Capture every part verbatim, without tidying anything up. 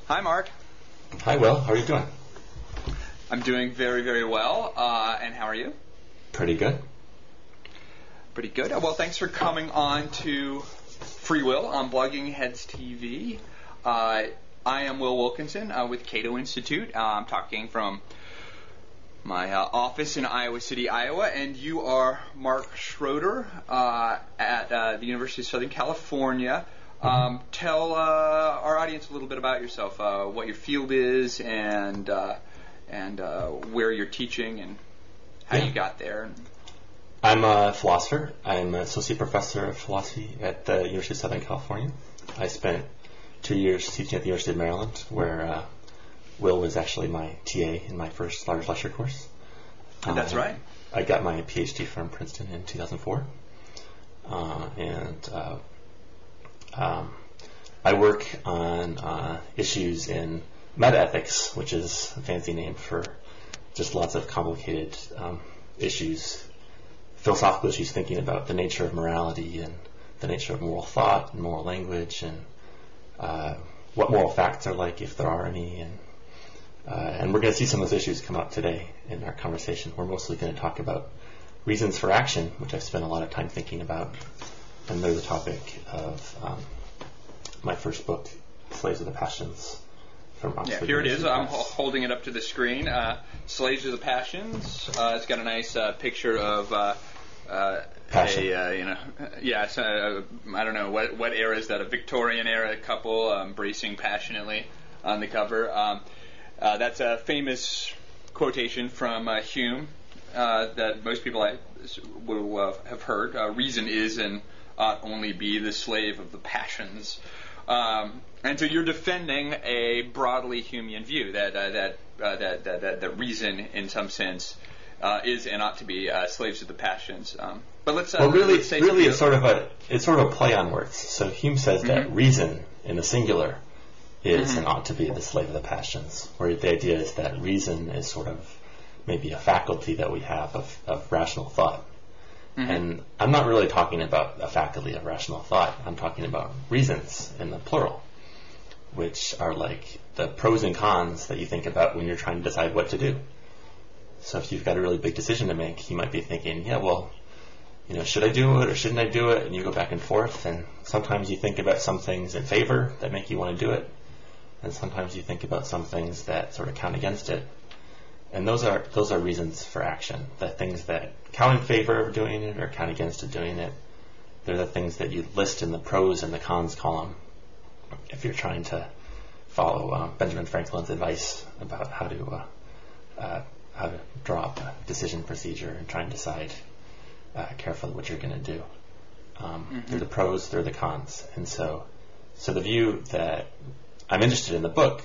Hi, Mark. Hi, Will. How are you doing? I'm doing very, very well. Uh, and how are you? Pretty good. Pretty good. Well, thanks for coming on to Free Will on Blogging Heads T V. Uh, I am Will Wilkinson uh, with Cato Institute. Uh, I'm talking from my uh, office in Iowa City, Iowa, and you are Mark Schroeder uh, at uh, the University of Southern California. Um, tell uh, our audience a little bit about yourself, uh, what your field is, and uh, and uh, where you're teaching, and how yeah. you got there. I'm a philosopher. I'm an associate professor of philosophy at the University of Southern California. I spent two years teaching at the University of Maryland, where uh, Will was actually my T A in my first large lecture course. That's uh, right. I got my PhD from Princeton in two thousand four, uh, and uh, um, I work on uh, issues in metaethics, which is a fancy name for just lots of complicated um, issues, philosophical issues, thinking about the nature of morality and the nature of moral thought and moral language, and uh, what moral facts are like, if there are any, and uh, and we're going to see some of those issues come up today in our conversation. We're mostly going to talk about reasons for action, which I've spent a lot of time thinking about, and they're the topic of um, my first book, Slaves of the Passions, from Oxford. Yeah, here it is. University I'm Press. holding it up to the screen. Uh, Slaves of the Passions. Uh, it's got a nice uh, picture of uh, uh, Passion. a, uh, you know, yeah, so, uh, I don't know, what what era is that? A Victorian era couple um, embracing passionately on the cover. Um, uh, that's a famous quotation from uh, Hume uh, that most people I, will uh, have heard. Uh, Reason is and ought only be the slave of the passions. Um, and so you're defending a broadly Humean view that uh, that, uh, that, that that that reason, in some sense, uh, is and ought to be uh, slaves of the passions. Um, but let's uh, well, really, let's say really, it's sort of a it's sort of a play on words. So Hume says Mm-hmm. that reason in the singular is Mm-hmm. and ought to be the slave of the passions, where the idea is that reason is sort of maybe a faculty that we have of, of rational thought. Mm-hmm. And I'm not really talking about a faculty of rational thought. I'm talking about reasons in the plural, which are like the pros and cons that you think about when you're trying to decide what to do. So if you've got a really big decision to make, you might be thinking, yeah, well, you know, should I do it or shouldn't I do it? And you go back and forth, and sometimes you think about some things in favor that make you want to do it, and sometimes you think about some things that sort of count against it. And those are those are reasons for action. The things that count in favor of doing it or count against it doing it, they're the things that you list in the pros and the cons column if you're trying to follow uh, Benjamin Franklin's advice about how to uh, uh, how to draw up a decision procedure and try and decide uh, carefully what you're going to do. Um, mm-hmm. They're the pros, they're the cons. And so, so the view that I'm interested in the book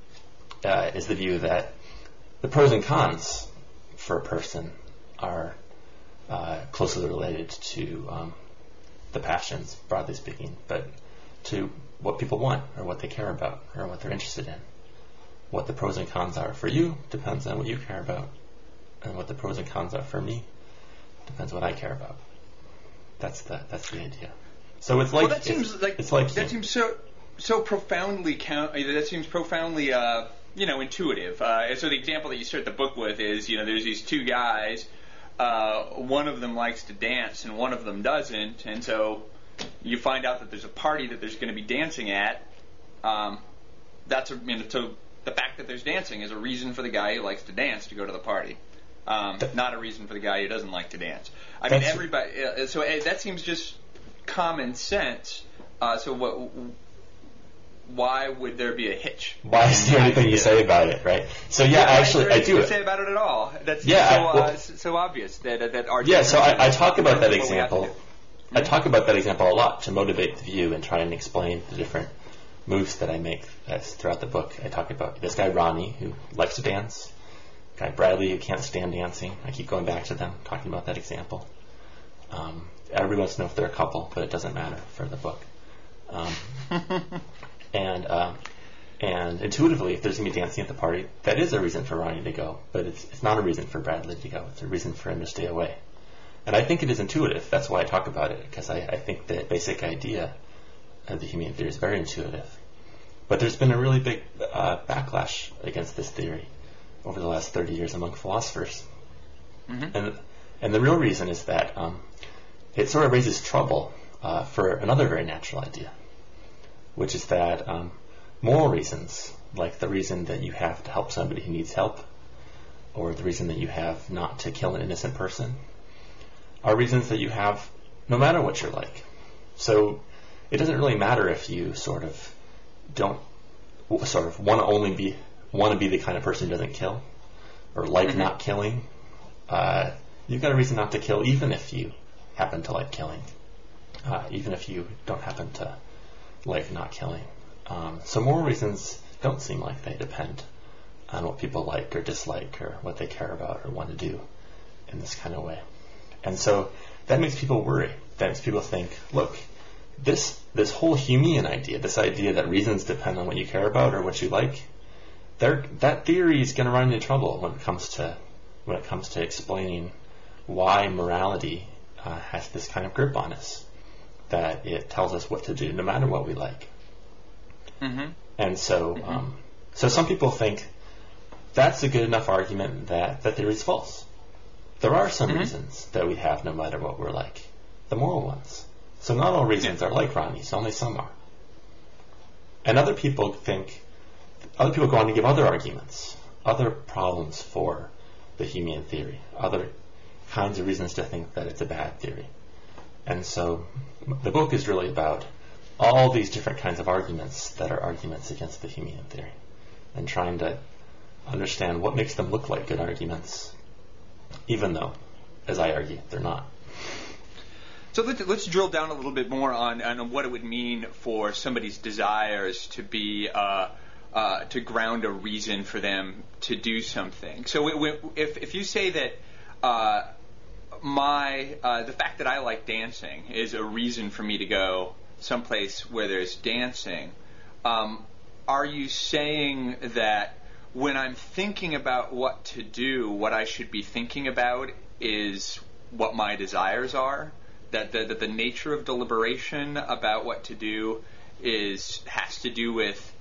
uh, is the view that the pros and cons for a person are uh, closely related to um, the passions, broadly speaking, but to what people want or what they care about or what they're interested in. What the pros and cons are for you depends on what you care about, and what the pros and cons are for me depends on what I care about. That's the that's the idea. So it's like well, that seems it's, like it's like that seems so so profoundly count. That seems profoundly. Uh, You know, intuitive. Uh, so the example that you start the book with is, you know, there's these two guys. Uh, one of them likes to dance, and one of them doesn't. And so you find out that there's a party that there's going to be dancing at. Um, that's a, you know, so the fact that there's dancing is a reason for the guy who likes to dance to go to the party, um, not a reason for the guy who doesn't like to dance. I mean, everybody. Uh, so uh, that seems just common sense. Uh, so what? Why would there be a hitch? Why is there anything you say about it, right? So yeah, yeah actually, I do to it. say about it at all. That's yeah, so, I, well, uh, so obvious that that our yeah. So I, I talk about that what example. Mm-hmm. I talk about that example a lot to motivate the view and try and explain the different moves that I make as, throughout the book. I talk about this guy Ronnie who likes to dance, guy Bradley who can't stand dancing. I keep going back to them, talking about that example. Um, everybody wants to know if they're a couple, but it doesn't matter for the book. Um, and um, And intuitively, if there's going to be dancing at the party, that is a reason for Ronnie to go. But it's it's not a reason for Bradley to go. It's a reason for him to stay away. And I think it is intuitive. That's why I talk about it, because I, I think the basic idea of the Humean theory is very intuitive. but there's been a really big uh, backlash against this theory over the last thirty years among philosophers. Mm-hmm. And and the real reason is that um, it sort of raises trouble uh, for another very natural idea, which is that um, moral reasons, like the reason that you have to help somebody who needs help, or the reason that you have not to kill an innocent person, are reasons that you have no matter what you're like. So it doesn't really matter if you sort of don't sort of want to only be want to be the kind of person who doesn't kill, or like mm-hmm. not killing. Uh, you've got a reason not to kill, even if you happen to like killing, uh, even if you don't happen to like not killing. Um, so moral reasons don't seem like they depend on what people like or dislike or what they care about or want to do in this kind of way. And so that makes people worry. That makes people think, look, this this whole Humean idea, this idea that reasons depend on what you care about or what you like, that theory is going to run into trouble when it comes to when it comes to explaining why morality uh, has this kind of grip on us, that it tells us what to do no matter what we like. Mm-hmm. And so, mm-hmm. um, so some people think that's a good enough argument that that theory is false. There are some mm-hmm. reasons that we have no matter what we're like, the moral ones. So not all reasons yeah. are like Ronnie's, only some are. And other people think, other people go on to give other arguments, other problems for the Humean theory, other kinds of reasons to think that it's a bad theory. And so the book is really about all these different kinds of arguments that are arguments against the Humean theory, and trying to understand what makes them look like good arguments, even though, as I argue, they're not. So let's, let's drill down a little bit more on, on what it would mean for somebody's desires to be uh, uh, to ground a reason for them to do something. So we, we, if if you say that uh, my uh, the fact that I like dancing is a reason for me to go someplace where there's dancing, um, are you saying that when I'm thinking about what to do, what I should be thinking about is what my desires are? That the, that the nature of deliberation about what to do is has to do with,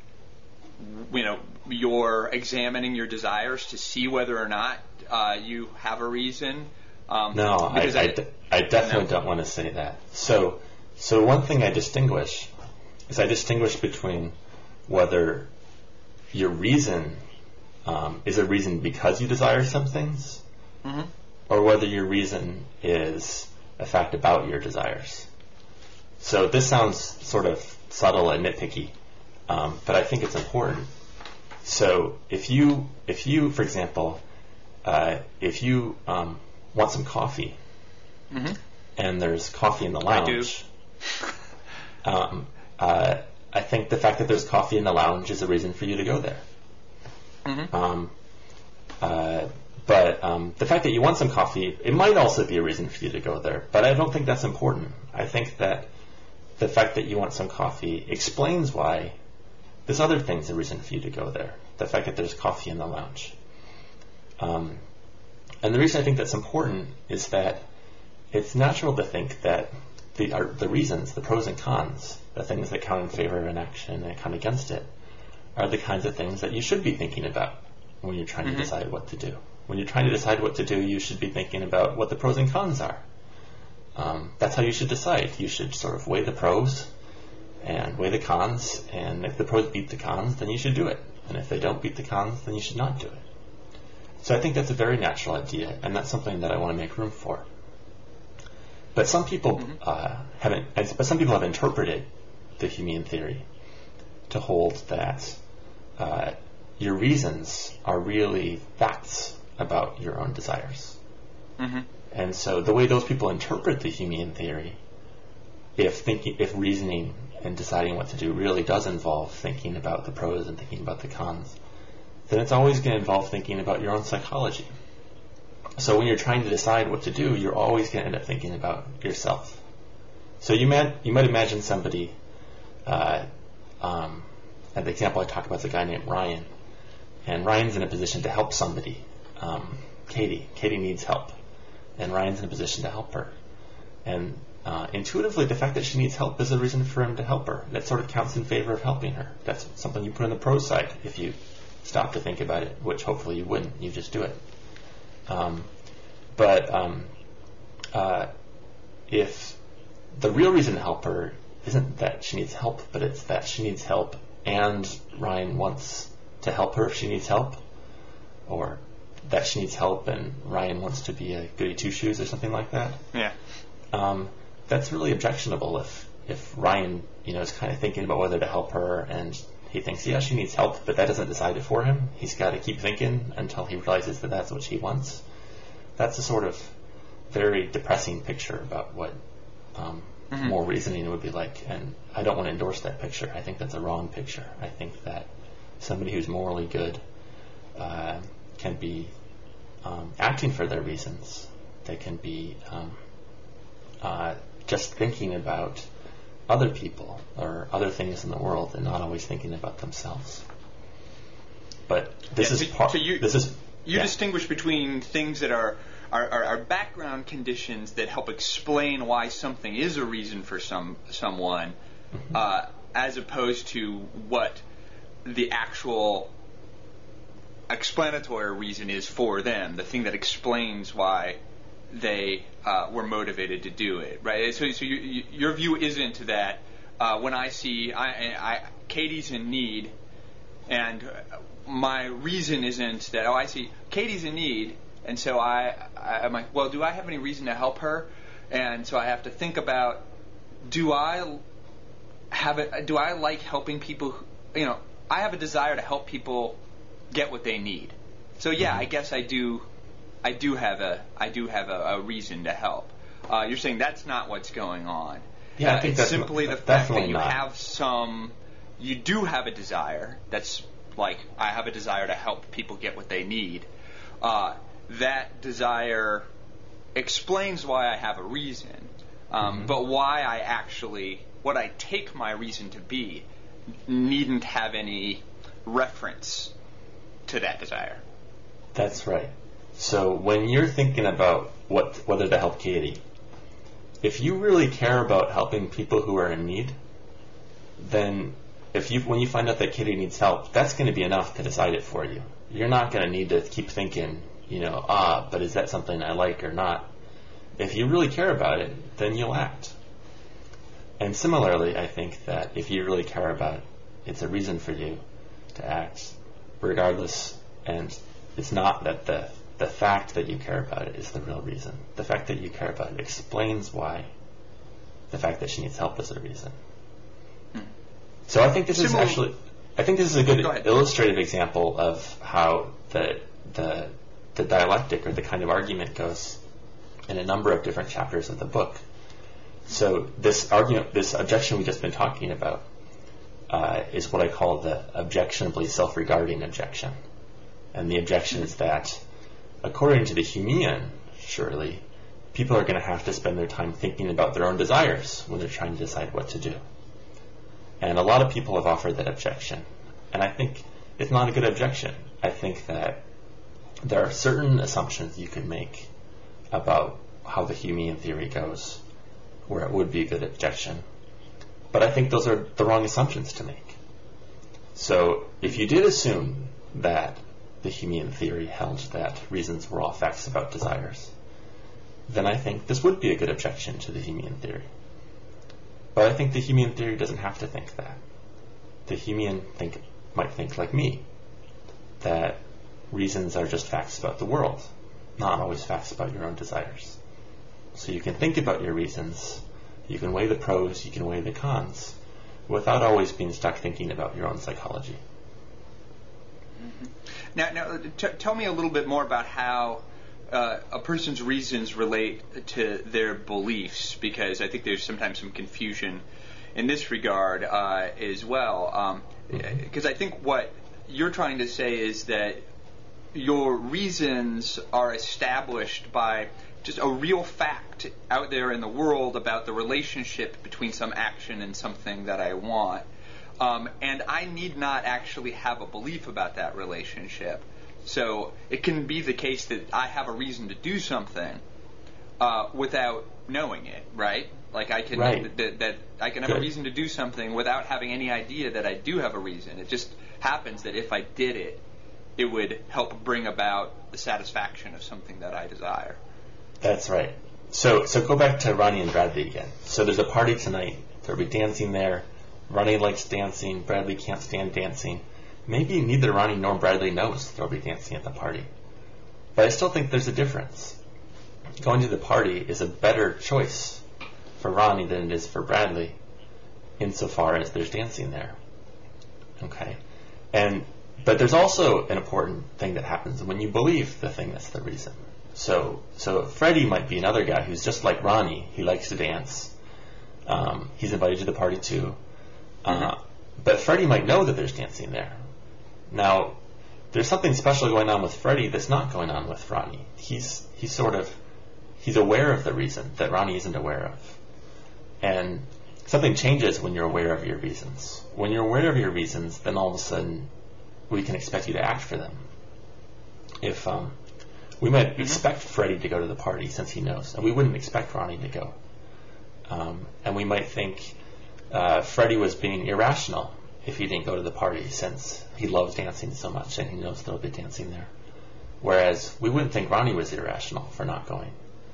you know, your examining your desires to see whether or not uh, you have a reason? Um, no, I, I, I, d- I definitely no. don't want to say that. So, so one thing I distinguish is I distinguish between whether your reason um, is a reason because you desire some things, mm-hmm. or whether your reason is a fact about your desires. So this sounds sort of subtle and nitpicky, um, but I think it's important. So if you, if you, for example, uh, if you um, want some coffee, mm-hmm. and there's coffee in the lounge, I do. um, uh, I think the fact that there's coffee in the lounge is a reason for you to go there. Mm-hmm. Um, uh, But um, the fact that you want some coffee, it might also be a reason for you to go there. But I don't think that's important. I think that the fact that you want some coffee explains why this other thing's a reason for you to go there. The fact that there's coffee in the lounge. Um, and the reason I think that's important is that it's natural to think that the are the reasons, the pros and cons, the things that count in favor of an action and count against it, are the kinds of things that you should be thinking about when you're trying mm-hmm. to decide what to do. When you're trying to decide what to do, you should be thinking about what the pros and cons are. Um, that's how you should decide. You should sort of weigh the pros and weigh the cons, and if the pros beat the cons, then you should do it. And if they don't beat the cons, then you should not do it. So I think that's a very natural idea, and that's something that I want to make room for. But some people mm-hmm. uh, haven't. But some people have interpreted the Humean theory to hold that uh, your reasons are really facts about your own desires. Mm-hmm. And so the way those people interpret the Humean theory, if thinking, if reasoning and deciding what to do really does involve thinking about the pros and thinking about the cons, then it's always going to involve thinking about your own psychology. So when you're trying to decide what to do, you're always going to end up thinking about yourself. So you might, you might imagine somebody, uh, um, and the example I talk about is a guy named Ryan, and Ryan's in a position to help somebody. Um, Katie. Katie needs help, and Ryan's in a position to help her. And uh, intuitively, the fact that she needs help is a reason for him to help her. That sort of counts in favor of helping her. That's something you put in the pros side if you stop to think about it, which hopefully you wouldn't. You just do it. Um, but um, uh, if the real reason to help her isn't that she needs help, but it's that she needs help and Ryan wants to help her if she needs help, or that she needs help and Ryan wants to be a goody two-shoes or something like that. Yeah. Um, that's really objectionable if, if Ryan, you know, is kind of thinking about whether to help her and he thinks, yeah, she needs help, but that doesn't decide it for him. He's got to keep thinking until he realizes that that's what she wants. That's a sort of very depressing picture about what um, mm-hmm. more reasoning would be like, and I don't want to endorse that picture. I think that's a wrong picture. I think that somebody who's morally good uh, can be um, acting for their reasons. They can be um, uh, just thinking about other people or other things in the world and not always thinking about themselves. But this yeah, is so, part. So you, this is you yeah. distinguish between things that are are, are are background conditions that help explain why something is a reason for some someone, mm-hmm. uh, as opposed to what the actual explanatory reason is for them, the thing that explains why they uh, were motivated to do it, right? So, so you, you, your view isn't that uh, when I see I, I, Katie's in need, and my reason isn't that, oh, I see Katie's in need, and so I, I, I'm like, well, do I have any reason to help her? And so I have to think about, do I have it? Do I like helping people? Who, you know, I have a desire to help people get what they need. So yeah, mm-hmm. I guess I do. I do have a I do have a, a reason to help. Uh, you're saying that's not what's going on. Yeah, uh, I think it's that's simply not, the fact that you not. have some. You do have a desire. That's like I have a desire to help people get what they need. Uh, that desire explains why I have a reason, um, mm-hmm. but why I actually what I take my reason to be needn't have any reference to that desire. That's right. So when you're thinking about what whether to help Katie, if you really care about helping people who are in need, then if you when you find out that Katie needs help, that's going to be enough to decide it for you. You're not going to need to keep thinking, you know, ah, but is that something I like or not? If you really care about it, then you'll act. And similarly, I think that if you really care about it, it's a reason for you to act, regardless. And it's not that the the fact that you care about it is the real reason. The fact that you care about it explains why the fact that she needs help is a reason. Hmm. So I think this Similar. is actually, I think this is a good Go illustrative example of how the the the dialectic or the kind of argument goes in a number of different chapters of the book. So this argument, this objection we've just been talking about, uh, is what I call the objectionably self-regarding objection. And the objection is that, according to the Humean, surely, people are going to have to spend their time thinking about their own desires when they're trying to decide what to do. And a lot of people have offered that objection. And I think it's not a good objection. I think that there are certain assumptions you could make about how the Humean theory goes where it would be a good objection. But I think those are the wrong assumptions to make. So if you did assume that the Humean theory held that reasons were all facts about desires, then I think this would be a good objection to the Humean theory. But I think the Humean theory doesn't have to think that. The Humean think, might think like me, that reasons are just facts about the world, not always facts about your own desires. So you can think about your reasons, you can weigh the pros, you can weigh the cons, without always being stuck thinking about your own psychology. Mm-hmm. Now, now t- tell me a little bit more about how uh, a person's reasons relate to their beliefs, because I think there's sometimes some confusion in this regard uh, as well. Because um, mm-hmm. I think what you're trying to say is that your reasons are established by just a real fact out there in the world about the relationship between some action and something that I want. Um, and I need not actually have a belief about that relationship. So it can be the case that I have a reason to do something uh, without knowing it, right? Like I can Right. that, that I can have Good. a reason to do something without having any idea that I do have a reason. It just happens that if I did it, it would help bring about the satisfaction of something that I desire. That's right. So so go back to Ronnie and Bradley again. So there's a party tonight. There'll be dancing there. Ronnie likes dancing. Bradley can't stand dancing. Maybe neither Ronnie nor Bradley knows there'll be dancing at the party. But I still think there's a difference. Going to the party is a better choice for Ronnie than it is for Bradley, insofar as there's dancing there. Okay? And but there's also an important thing that happens when you believe the thing that's the reason. So so Freddie might be another guy who's just like Ronnie. He likes to dance. Um, he's invited to the party too. Uh, Mm-hmm. But Freddie might know that there's dancing there. Now, there's something special going on with Freddie that's not going on with Ronnie. He's he's sort of he's aware of the reason that Ronnie isn't aware of. And something changes when you're aware of your reasons. When you're aware of your reasons, then all of a sudden we can expect you to act for them. If um, we might mm-hmm. expect Freddie to go to the party since he knows, and we wouldn't expect Ronnie to go. Um, and we might think uh, Freddie was being irrational if he didn't go to the party since he loves dancing so much and he knows there'll be dancing there. Whereas we wouldn't think Ronnie was irrational for not going.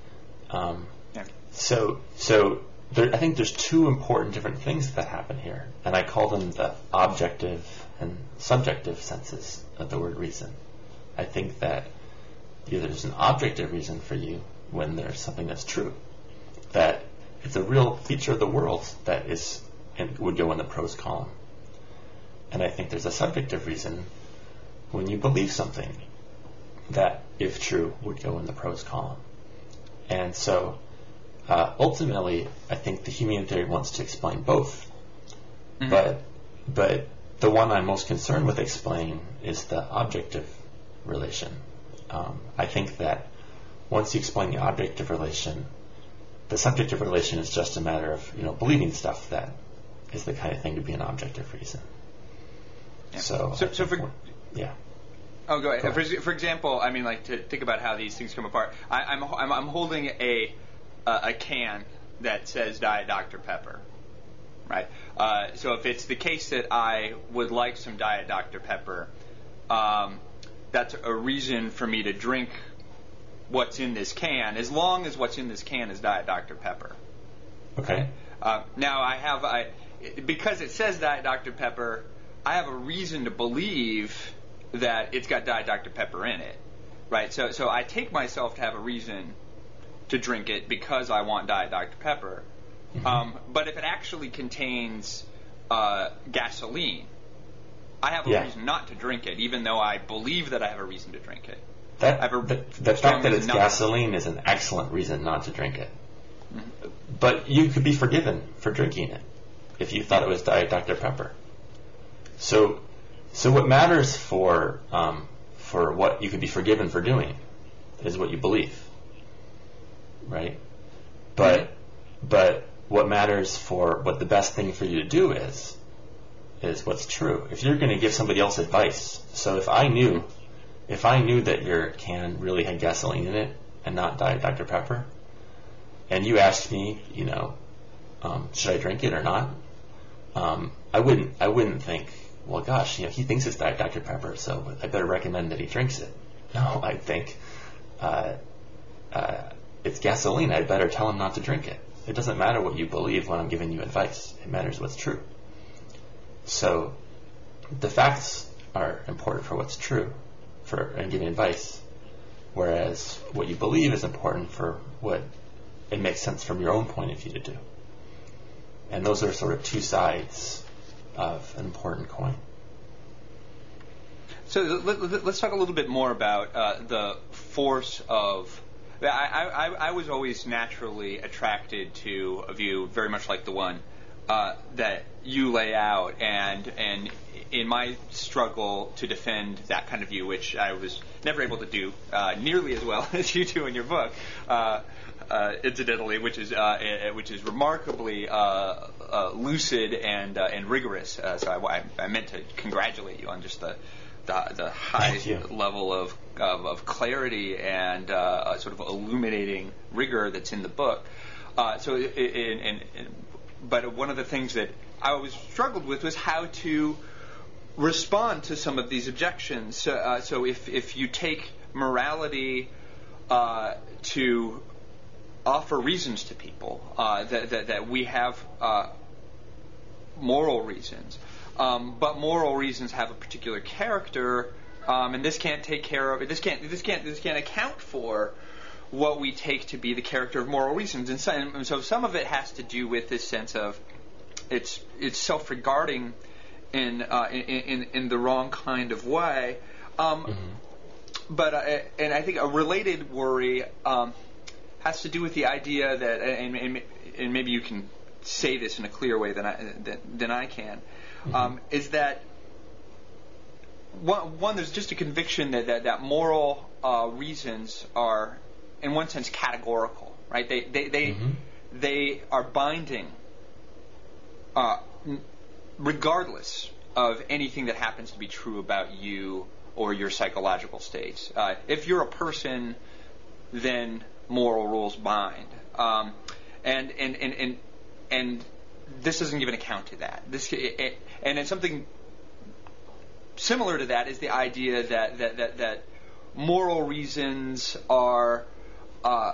Um, yeah. So, so there, I think there's two important different things that happen here, and I call them the objective and subjective senses of the word reason. I think that either there's an objective reason for you when there's something that's true, that it's a real feature of the world that is and would go in the pros column. And I think there's a subjective reason when you believe something that, if true, would go in the pros column. And so, uh, ultimately, I think the humanitarian wants to explain both. Mm-hmm. But, but the one I'm most concerned with explaining is the objective relation. Um, I think that once you explain the objective relation, the subjective relation is just a matter of, you know, believing stuff that is the kind of thing to be an objective reason. Yeah. So, so, so for yeah. Oh, go ahead. Go ahead. For, for example, I mean, like to think about how these things come apart. I, I'm, I'm I'm holding a uh, a can that says Diet Doctor Pepper, right? Uh, so if it's the case that I would like some Diet Doctor Pepper, um, that's a reason for me to drink what's in this can, as long as what's in this can is Diet Doctor Pepper. Okay. Uh, now I have I because it says Diet Doctor Pepper, I have a reason to believe that it's got Diet Doctor Pepper in it, right? So so I take myself to have a reason to drink it because I want Diet Doctor Pepper. Mm-hmm. Um, but if it actually contains uh, gasoline, I have a yeah. reason not to drink it, even though I believe that I have a reason to drink it. That, a, the the fact that it's gasoline is an excellent reason not to drink it. Mm-hmm. But you could be forgiven for drinking it if you thought it was Diet Doctor Pepper. So, so what matters for um, for what you could be forgiven for doing is what you believe, right? But mm-hmm. but what matters for what the best thing for you to do is is what's true. If you're going to give somebody else advice, so if I knew if I knew that your can really had gasoline in it and not Diet Doctor Pepper, and you asked me, you know, um, should I drink it or not? Um, I wouldn't. I wouldn't think, well, gosh, you know, he thinks it's Diet Doctor Pepper, so I better recommend that he drinks it. No, I think uh, uh, it's gasoline. I'd better tell him not to drink it. It doesn't matter what you believe when I'm giving you advice. It matters what's true. So the facts are important for what's true for and giving advice, whereas what you believe is important for what it makes sense from your own point of view to do. And those are sort of two sides of an important coin. So let, let's talk a little bit more about uh, the force of... I, I, I was always naturally attracted to a view very much like the one uh, that you lay out, and and in my struggle to defend that kind of view, which I was never able to do uh, nearly as well as you do in your book, uh, uh, incidentally, which is uh, which is remarkably uh, uh, lucid and uh, and rigorous. Uh, so I, I meant to congratulate you on just the the, the high level of, of of clarity and uh, sort of illuminating rigor that's in the book. Uh, so, in, in, in, but one of the things that I always struggled with was how to respond to some of these objections. So, uh, so if if you take morality uh, to offer reasons to people, uh, that, that that we have uh, moral reasons, um, but moral reasons have a particular character, um, and this can't take care of it. This can't this can't this can't account for what we take to be the character of moral reasons, and so, and so some of it has to do with this sense of it's it's self-regarding in uh, in, in in the wrong kind of way. Um, mm-hmm. But uh, and I think a related worry um, has to do with the idea that, and, and, and maybe you can say this in a clearer way than I than, than I can, mm-hmm. um, is that one, one there's just a conviction that that, that moral uh, reasons are, in one sense, categorical, right? They they they, mm-hmm. they are binding, uh, regardless of anything that happens to be true about you or your psychological states. Uh, if you're a person, then moral rules bind, um, and, and and and and this doesn't give an account to that. This it, it, and then something similar to that is the idea that that that, that moral reasons are uh,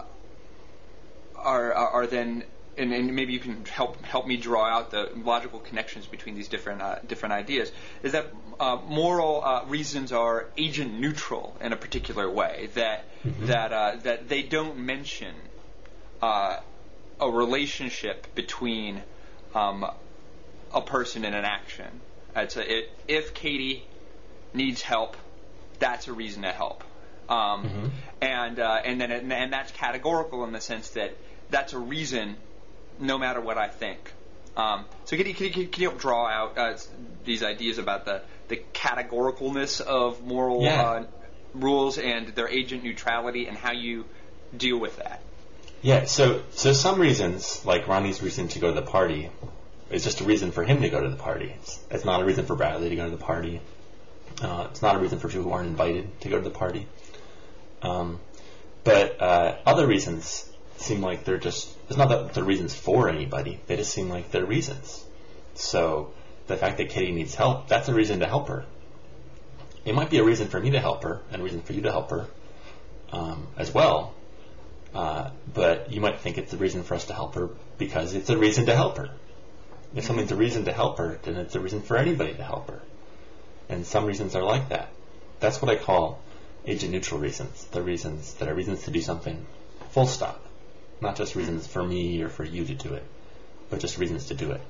are are then. And, and maybe you can help help me draw out the logical connections between these different uh, different ideas. Is that uh, moral uh, reasons are agent neutral in a particular way? That mm-hmm. that uh, that they don't mention uh, a relationship between um, a person and an action. It's a, it, if Katie needs help, that's a reason to help, um, mm-hmm. and uh, and then it, and that's categorical in the sense that that's a reason. No matter what I think. Um, so can you, can, you, can you help draw out uh, these ideas about the, the categoricalness of moral yeah. uh, rules and their agent neutrality and how you deal with that? Yeah, so so some reasons, like Ronnie's reason to go to the party, is just a reason for him to go to the party. It's, it's not a reason for Bradley to go to the party. Uh, it's not a reason for people who aren't invited to go to the party. Um, but uh, other reasons seem like they're just, it's not that they're reasons for anybody, they just seem like they're reasons. So the fact that Katie needs help, that's a reason to help her. It might be a reason for me to help her and a reason for you to help her um, as well, uh, but you might think it's a reason for us to help her because it's a reason to help her. If something's a reason to help her, then it's a reason for anybody to help her. And some reasons are like that. That's what I call agent neutral reasons. The reasons that are reasons to do something, full stop. Not just reasons for me or for you to do it, but just reasons to do it.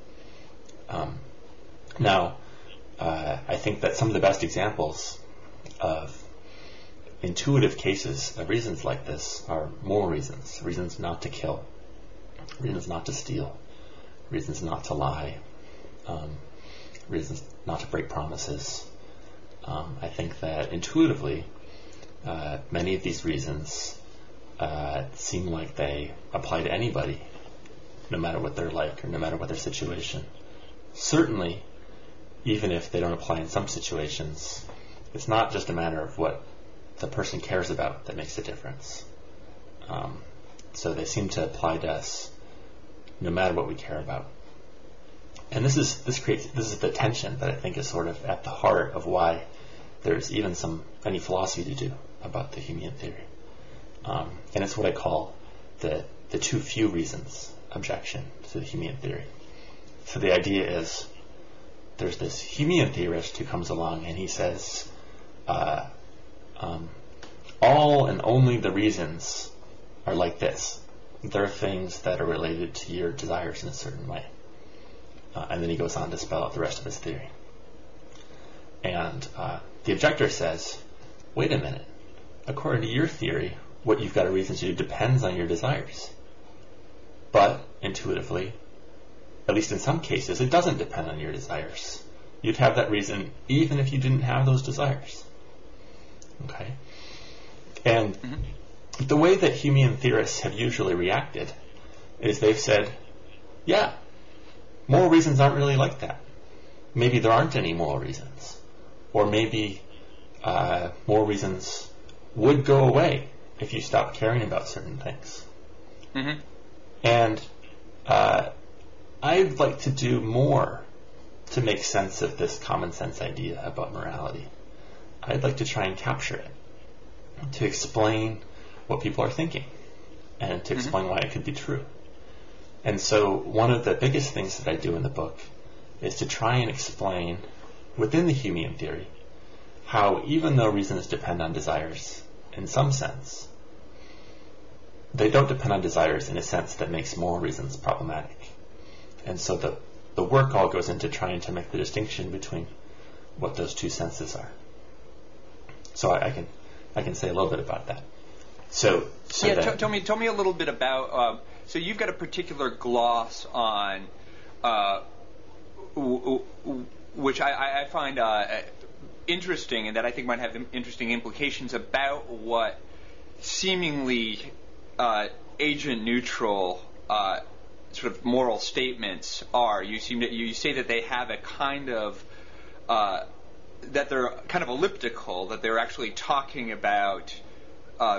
Um, now, uh, I think that some of the best examples of intuitive cases of reasons like this are moral reasons, reasons not to kill, reasons not to steal, reasons not to lie, um, reasons not to break promises. Um, I think that intuitively, uh, many of these reasons Uh, seem like they apply to anybody, no matter what they're like or no matter what their situation. Certainly, even if they don't apply in some situations, it's not just a matter of what the person cares about that makes a difference. Um, so they seem to apply to us no matter what we care about. And this is this creates this is the tension that I think is sort of at the heart of why there's even some any philosophy to do about the Humean theory. Um, and it's what I call the the too few reasons objection to the Humean theory. So the idea is there's this Humean theorist who comes along and he says uh, um, all and only the reasons are like this. There are things that are related to your desires in a certain way. Uh, and then he goes on to spell out the rest of his theory. And uh, the objector says, wait a minute, according to your theory, what you've got a reason to do depends on your desires. But, intuitively, at least in some cases, it doesn't depend on your desires. You'd have that reason even if you didn't have those desires. Okay? And mm-hmm. the way that Humean theorists have usually reacted is they've said, yeah, moral reasons aren't really like that. Maybe there aren't any moral reasons. Or maybe uh, moral reasons would go away if you stopped caring about certain things. Mm-hmm. And uh, I'd like to do more to make sense of this common sense idea about morality. I'd like to try and capture it, to explain what people are thinking, and to explain mm-hmm. why it could be true. And so one of the biggest things that I do in the book is to try and explain, within the Humean theory, how even though reasons depend on desires, in some sense, they don't depend on desires in a sense that makes moral reasons problematic. And so the, the work all goes into trying to make the distinction between what those two senses are. So I, I can I can say a little bit about that. So, so yeah, that t- tell me tell me a little bit about. Uh, so you've got a particular gloss on, uh, w- w- which I, I find uh, interesting, and that I think might have interesting implications about what seemingly uh, agent-neutral uh, sort of moral statements are. You seem to, you say that they have a kind of uh, that they're kind of elliptical, that they're actually talking about uh,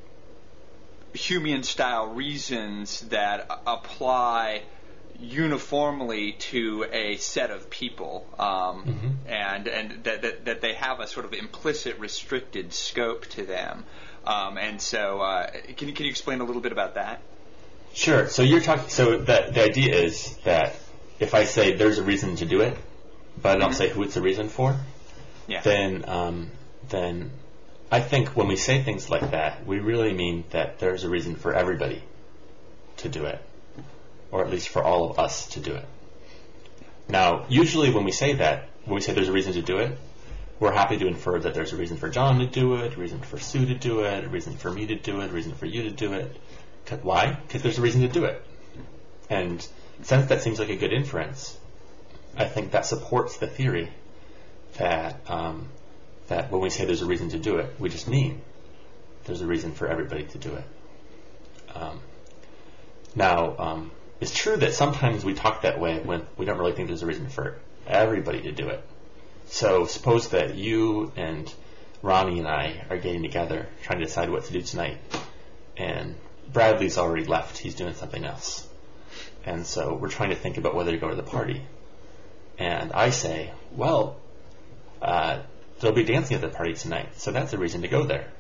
Humean-style reasons that a- apply uniformly to a set of people, um, mm-hmm. and and that, that that they have a sort of implicit, restricted scope to them. Um, and so, uh, can you can you explain a little bit about that? Sure. So you're talking. So the the idea is that if I say there's a reason to do it, but I don't mm-hmm. say who it's a reason for, yeah. then um, then I think when we say things like that, we really mean that there's a reason for everybody to do it, or at least for all of us to do it. Now, usually when we say that, when we say there's a reason to do it, we're happy to infer that there's a reason for John to do it, a reason for Sue to do it, a reason for me to do it, a reason for you to do it. Why? Because there's a reason to do it. And since that seems like a good inference, I think that supports the theory that um, that when we say there's a reason to do it, we just mean there's a reason for everybody to do it. Um, now, um, it's true that sometimes we talk that way when we don't really think there's a reason for everybody to do it. So suppose that you and Ronnie and I are getting together trying to decide what to do tonight, and Bradley's already left. He's doing something else. And so we're trying to think about whether to go to the party. And I say, well, uh, there'll be dancing at the party tonight, so that's a reason to go there.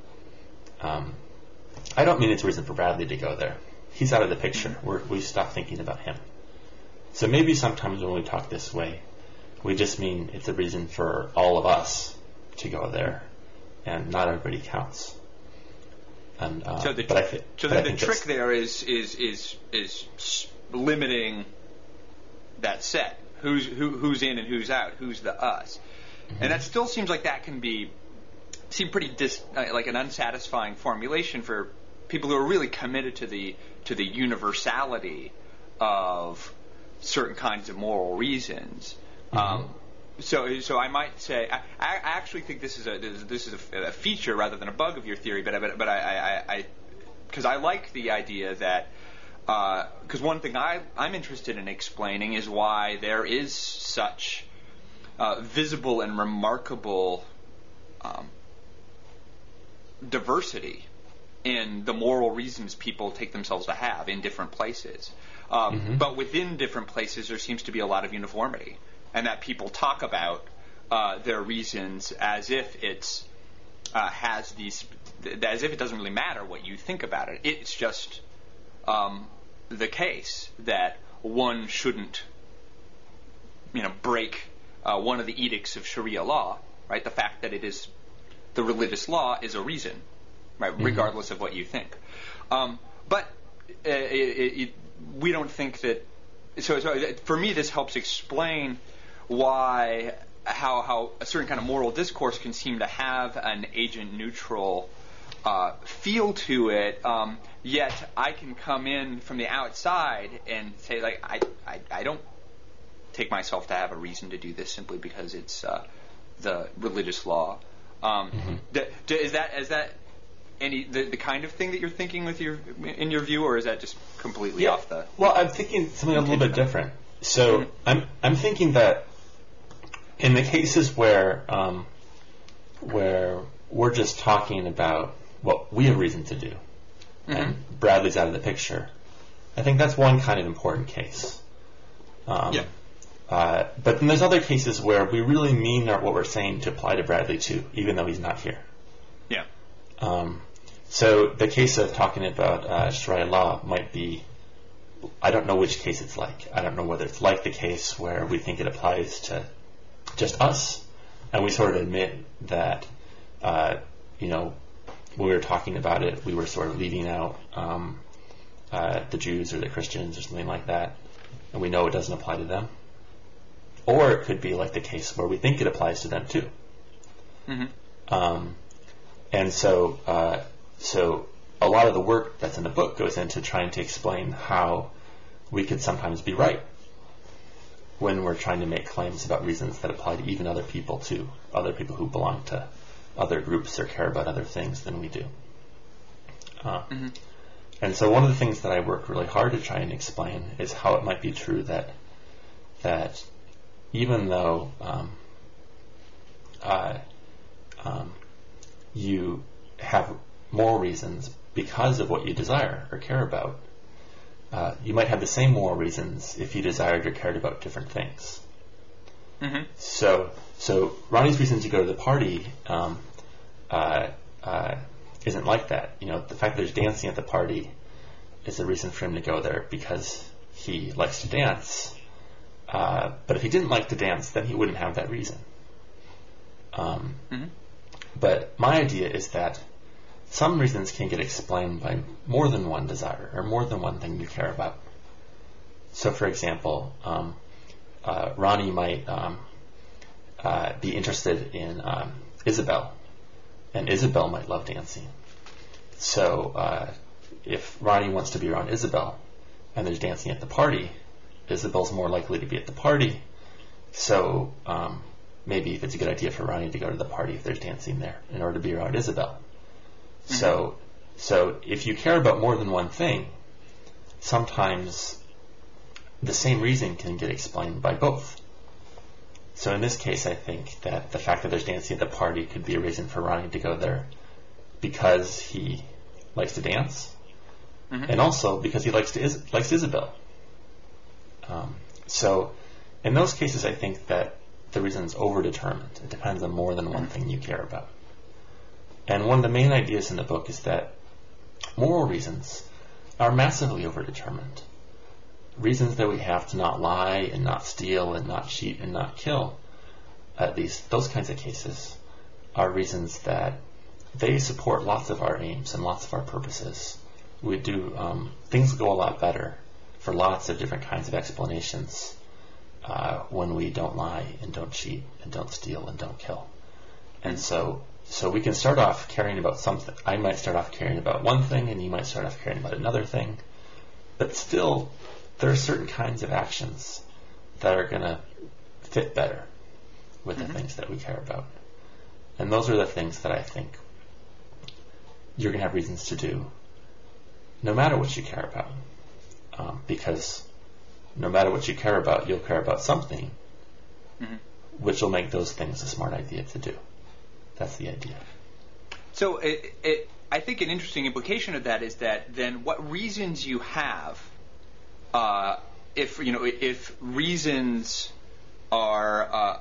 Um, I don't mean it's a reason for Bradley to go there. He's out of the picture. We're, we've stopped thinking about him. So maybe sometimes when we talk this way, we just mean it's a reason for all of us to go there, and not everybody counts. And, uh, so the, but I th- so but the, I the trick there is is is is limiting that set. Who's who, who's in and who's out? Who's the us? Mm-hmm. And that still seems like that can be seem pretty dis, uh, like an unsatisfying formulation for people who are really committed to the to the universality of certain kinds of moral reasons. Mm-hmm. Um, so, so I might say I, I actually think this is a this is a, a feature rather than a bug of your theory, but but, but I because I, I, I like the idea that because uh, one thing I I'm interested in explaining is why there is such uh, visible and remarkable um, diversity in the moral reasons people take themselves to have in different places. Um, mm-hmm. But within different places, there seems to be a lot of uniformity, and that people talk about uh, their reasons as if it's uh, has these, as if it doesn't really matter what you think about it. It's just um, the case that one shouldn't, you know, break uh, one of the edicts of Sharia law, right? The fact that it is the religious law is a reason, right? Mm-hmm. Regardless of what you think. Um, but uh, it, it, we don't think that. So, so for me, this helps explain why how how a certain kind of moral discourse can seem to have an agent neutral uh, feel to it. Um, yet I can come in from the outside and say, like, I, I I don't take myself to have a reason to do this simply because it's uh, the religious law. Um, mm-hmm. d- d- is that is that any the, the kind of thing that you're thinking with your in your view, or is that just completely yeah. off the? Well, I'm thinking something a little bit different. So mm-hmm. I'm I'm thinking that in the cases where um, where we're just talking about what we have reason to do, mm-hmm. and Bradley's out of the picture, I think that's one kind of important case. Um, yeah. Uh, but then there's other cases where we really mean our, what we're saying to apply to Bradley too, even though he's not here. Yeah. Um, so the case of talking about uh, Sharia law might be, I don't know which case it's like. I don't know whether it's like the case where we think it applies to just us, and we sort of admit that, uh, you know, when we were talking about it, we were sort of leaving out um, uh, the Jews or the Christians or something like that, and we know it doesn't apply to them. Or it could be like the case where we think it applies to them too. Mm-hmm. Um, and so, uh, so a lot of the work that's in the book goes into trying to explain how we could sometimes be right when we're trying to make claims about reasons that apply to even other people too, other people who belong to other groups or care about other things than we do. Uh, mm-hmm. And so one of the things that I work really hard to try and explain is how it might be true that that even though um, uh, um, you have moral reasons because of what you desire or care about, uh, you might have the same moral reasons if you desired or cared about different things. Mm-hmm. So, so Ronnie's reason to go to the party um, uh, uh, isn't like that. You know, the fact that there's dancing at the party is a reason for him to go there because he likes to dance. Uh, but if he didn't like to dance, then he wouldn't have that reason. Um, mm-hmm. But my idea is that some reasons can get explained by more than one desire or more than one thing you care about. So, for example, um, uh, Ronnie might um, uh, be interested in um, Isabel, and Isabel might love dancing. So, uh, if Ronnie wants to be around Isabel and there's dancing at the party, Isabel's more likely to be at the party, so um, maybe it's a good idea for Ronnie to go to the party if there's dancing there in order to be around Isabel. Mm-hmm. So, so if you care about more than one thing, sometimes the same reason can get explained by both. So in this case, I think that the fact that there's dancing at the party could be a reason for Ronnie to go there because he likes to dance, mm-hmm. and also because he likes to is- likes Isabel. Um, so, in those cases, I think that the reason is overdetermined. It depends on more than one thing you care about. And one of the main ideas in the book is that moral reasons are massively overdetermined. Reasons that we have to not lie and not steal and not cheat and not kill, at least those kinds of cases, are reasons that they support lots of our aims and lots of our purposes. We do, um, things go a lot better for lots of different kinds of explanations uh, when we don't lie and don't cheat and don't steal and don't kill. And so so we can start off caring about something. I might start off caring about one thing and you might start off caring about another thing. But still, there are certain kinds of actions that are going to fit better with mm-hmm. the things that we care about. And those are the things that I think you're going to have reasons to do no matter what you care about. Um, because no matter what you care about, you'll care about something, mm-hmm. which will make those things a smart idea to do. That's the idea. So it, it, I think an interesting implication of that is that then what reasons you have, uh, if you know, if reasons are, uh,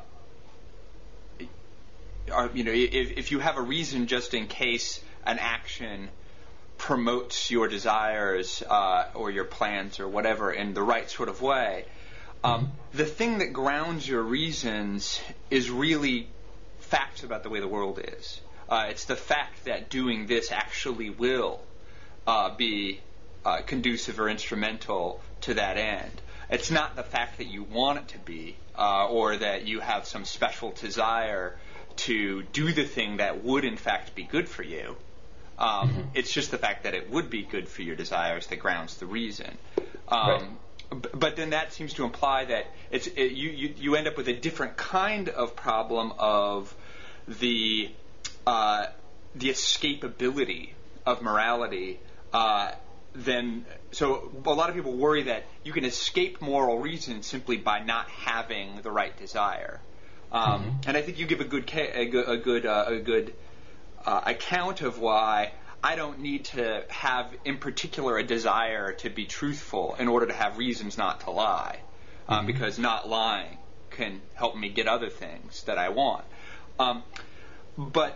are you know, if, if you have a reason just in case an action promotes your desires uh, or your plans or whatever in the right sort of way, um, mm-hmm. the thing that grounds your reasons is really facts about the way the world is. Uh, it's the fact that doing this actually will uh, be uh, conducive or instrumental to that end. It's not the fact that you want it to be uh, or that you have some special desire to do the thing that would in fact be good for you. Um, mm-hmm. It's just the fact that it would be good for your desires that grounds the reason. Um, right. b- but then that seems to imply that it's it, you, you you end up with a different kind of problem of the uh, the escapability of morality. Uh, then so a lot of people worry that you can escape moral reason simply by not having the right desire. Um, mm-hmm. And I think you give a good ca- a good a good, uh, a good uh, account of why I don't need to have, in particular, a desire to be truthful in order to have reasons not to lie, um, mm-hmm. because not lying can help me get other things that I want. Um, but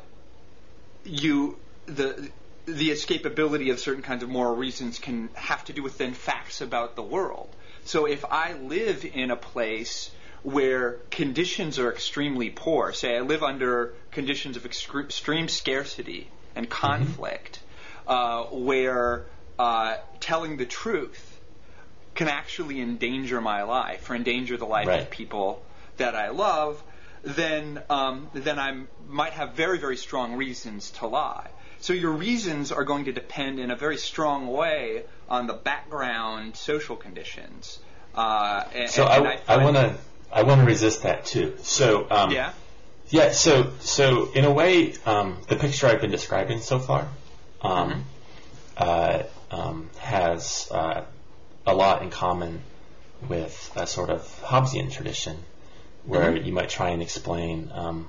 you, the the escapability of certain kinds of moral reasons can have to do with then facts about the world. So if I live in a place where conditions are extremely poor, say I live under conditions of extre- extreme scarcity and conflict, mm-hmm. uh, where uh, telling the truth can actually endanger my life or endanger the life right. of people that I love, then um, then I might have very, very strong reasons to lie. So your reasons are going to depend in a very strong way on the background social conditions. Uh, and, so and I, I want to I want to resist that too. So um, yeah, yeah. So so in a way, um, the picture I've been describing so far um, mm-hmm. uh, um, has uh, a lot in common with a sort of Hobbesian tradition, where mm-hmm. you might try and explain um,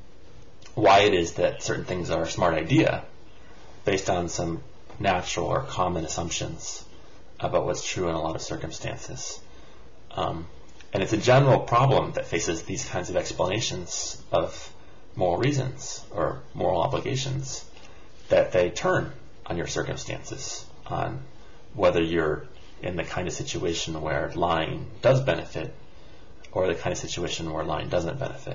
why it is that certain things are a smart idea based on some natural or common assumptions about what's true in a lot of circumstances. Um, and it's a general problem that faces these kinds of explanations of moral reasons or moral obligations, that they turn on your circumstances, on whether you're in the kind of situation where lying does benefit or the kind of situation where lying doesn't benefit.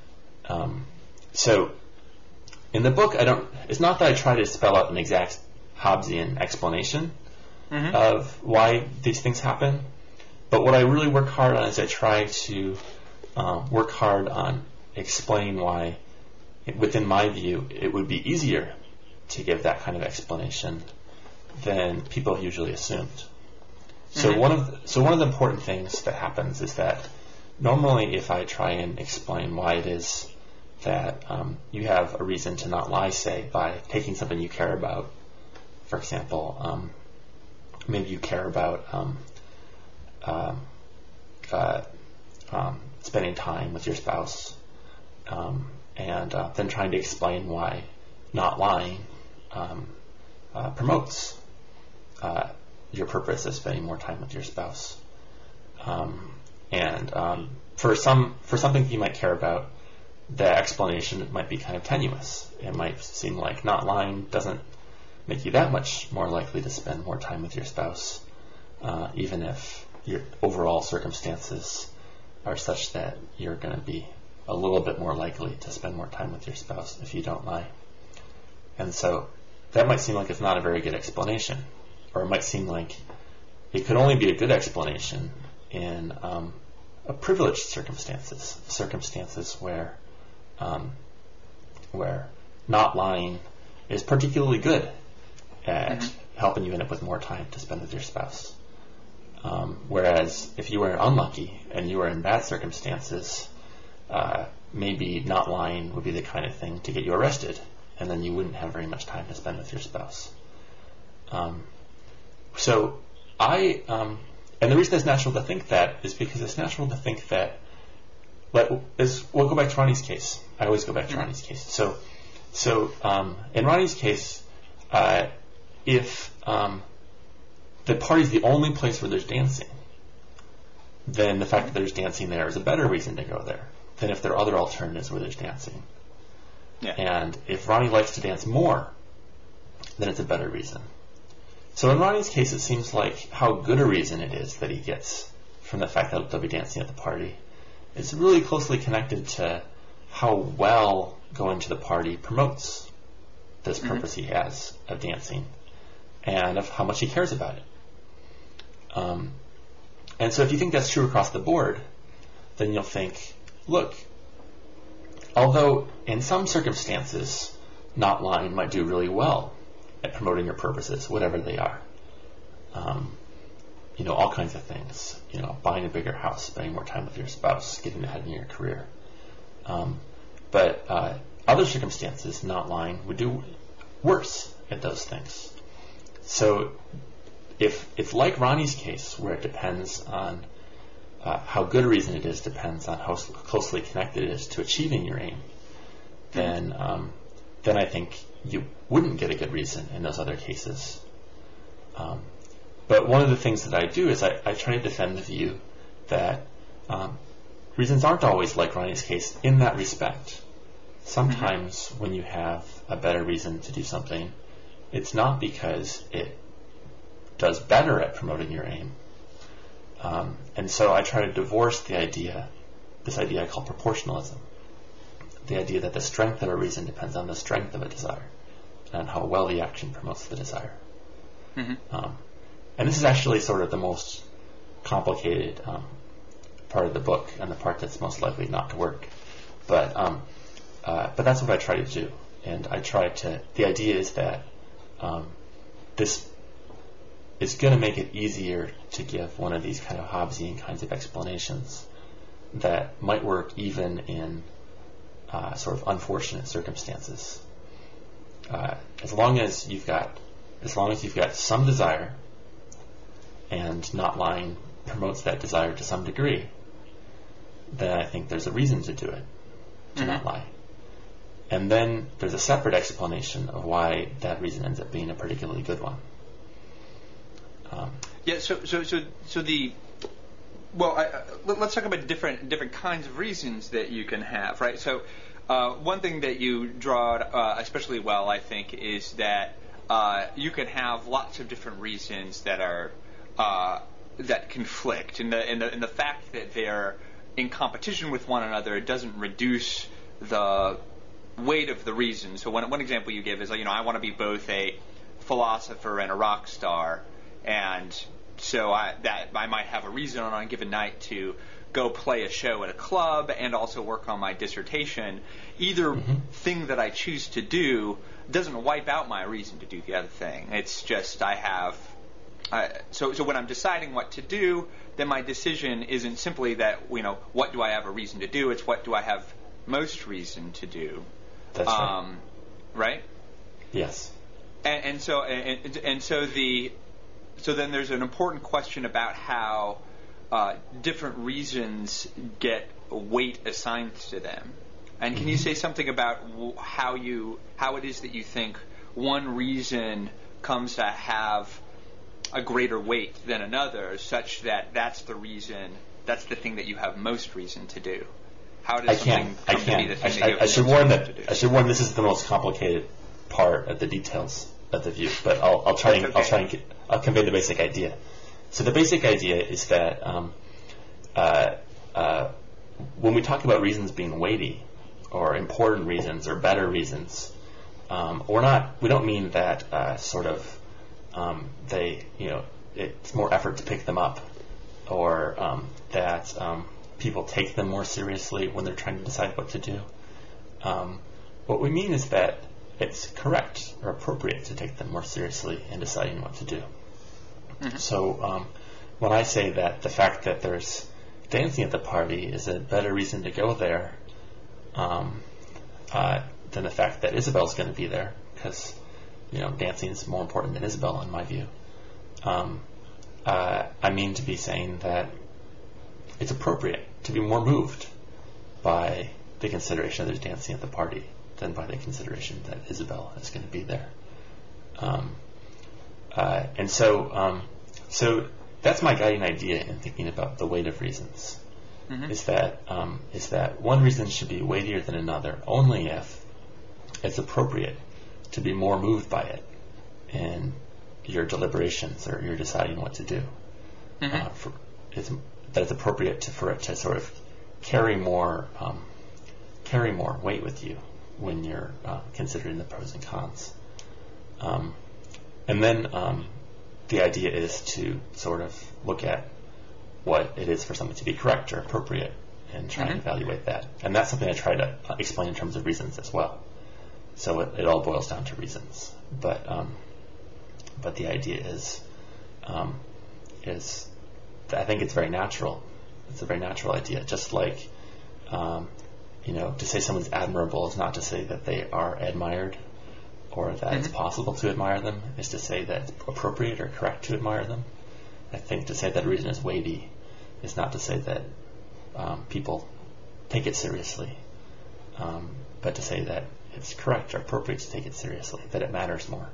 Um, so in the book, I don't. It's not that I try to spell out an exact Hobbesian explanation mm-hmm. of why these things happen, but what I really work hard on is I try to um, work hard on explain why, within my view, it would be easier to give that kind of explanation than people usually assumed. So mm-hmm. one of the, so one of the important things that happens is that normally, if I try and explain why it is that um, you have a reason to not lie, say, by taking something you care about, for example, um, maybe you care about um, uh, uh, um, spending time with your spouse, um, and uh, then trying to explain why not lying um, uh, promotes uh, your purpose of spending more time with your spouse. Um, and um, for some, for something you might care about, the explanation might be kind of tenuous. It might seem like not lying doesn't make you that much more likely to spend more time with your spouse, uh, even if your overall circumstances are such that you're going to be a little bit more likely to spend more time with your spouse if you don't lie. And so that might seem like it's not a very good explanation, or it might seem like it could only be a good explanation in um, a privileged circumstances, circumstances where um, where not lying is particularly good at mm-hmm. helping you end up with more time to spend with your spouse. Um, whereas if you were unlucky and you were in bad circumstances, uh, maybe not lying would be the kind of thing to get you arrested, and then you wouldn't have very much time to spend with your spouse. Um, so I, um, and the reason it's natural to think that is because it's natural to think that, let, is, we'll go back to Ronnie's case. I always go back to mm-hmm. Ronnie's case. So, so um, in Ronnie's case, uh, if um, the party's the only place where there's dancing, then the fact that there's dancing there is a better reason to go there than if there are other alternatives where there's dancing. Yeah. And if Ronnie likes to dance more, then it's a better reason. So in Ronnie's case, it seems like how good a reason it is that he gets from the fact that they'll be dancing at the party is really closely connected to how well going to the party promotes this purpose mm-hmm. he has of dancing and of how much he cares about it. Um, and so if you think that's true across the board, then you'll think, look, although in some circumstances not lying might do really well at promoting your purposes, whatever they are, um, you know, all kinds of things, you know, buying a bigger house, spending more time with your spouse, getting ahead in your career. Um, but uh, other circumstances, not lying, would do worse at those things. So if it's like Ronnie's case, where it depends on uh, how good a reason it is, depends on how closely connected it is to achieving your aim, then um, then I think you wouldn't get a good reason in those other cases. Um, but one of the things that I do is I, I try to defend the view that um, reasons aren't always like Ronnie's case in that respect. Sometimes mm-hmm. when you have a better reason to do something, it's not because it does better at promoting your aim. Um, and so I try to divorce the idea, this idea I call proportionalism, the idea that the strength of a reason depends on the strength of a desire and how well the action promotes the desire. Mm-hmm. Um, and this is actually sort of the most complicated um, part of the book and the part that's most likely not to work. But um, uh, but that's what I try to do. And I try to, the idea is that um, this is going to make it easier to give one of these kind of Hobbesian kinds of explanations that might work even in uh, sort of unfortunate circumstances. Uh, as long as you've got, as long as you've got some desire, and not lying promotes that desire to some degree, then I think there's a reason to do it, to mm-hmm. not lie. And then there's a separate explanation of why that reason ends up being a particularly good one. Um, yeah. So, so, so, so the well, I, uh, let's talk about different different kinds of reasons that you can have, right? So, uh, one thing that you draw out, uh, especially well, I think, is that uh, you can have lots of different reasons that are uh, that conflict, and the and the and the fact that they're in competition with one another doesn't reduce the weight of the reason. So one one example you give is, you know, I want to be both a philosopher and a rock star, and so I that I might have a reason on a given night to go play a show at a club and also work on my dissertation. Either mm-hmm. thing that I choose to do doesn't wipe out my reason to do the other thing. It's just I have uh, so so when I'm deciding what to do, then my decision isn't simply that, you know, what do I have a reason to do? It's what do I have most reason to do. That's um, right. Right? Yes. And, and so and, and so the so then there's an important question about how uh, different reasons get weight assigned to them. And can mm-hmm. you say something about w- how you how it is that you think one reason comes to have a greater weight than another, such that that's the reason, that's the thing that you have most reason to do? How does I something can. come I to be can. the thing I, that you have I, I should most warn reason that. to do? I should warn this is the most complicated part of the details of the view, but I'll, I'll try and okay. I'll try and get, I'll convey the basic idea. So the basic idea is that um, uh, uh, when we talk about reasons being weighty, or important reasons, or better reasons, um, we're not. We don't mean that uh, sort of um, they, you know, it's more effort to pick them up, or um, that um, people take them more seriously when they're trying to decide what to do. Um, what we mean is that it's correct or appropriate to take them more seriously in deciding what to do. Mm-hmm. So um, when I say that the fact that there's dancing at the party is a better reason to go there um, uh, than the fact that Isabel's going to be there, because, you know, dancing is more important than Isabel in my view. Um, uh, I mean to be saying that it's appropriate to be more moved by the consideration that there's dancing at the party than by the consideration that Isabel is going to be there. Um, uh, and so, um, so that's my guiding idea in thinking about the weight of reasons. Mm-hmm. Is that um, is that one reason should be weightier than another only if it's appropriate to be more moved by it in your deliberations or you're deciding what to do. Mm-hmm. Uh, for, it's, that it's appropriate to, for it to sort of carry more um, carry more weight with you when you're uh, considering the pros and cons. Um, and then um, the idea is to sort of look at what it is for something to be correct or appropriate and try mm-hmm. and evaluate that. And that's something I try to explain in terms of reasons as well. So it, it all boils down to reasons. But um, but the idea is um, is I think it's very natural. It's a very natural idea. Just like um, you know, to say someone's admirable is not to say that they are admired or that mm-hmm. it's possible to admire them. It's to say that it's appropriate or correct to admire them. I think to say that a reason is weighty is not to say that um, people take it seriously. Um, but to say that it's correct or appropriate to take it seriously, that it matters more.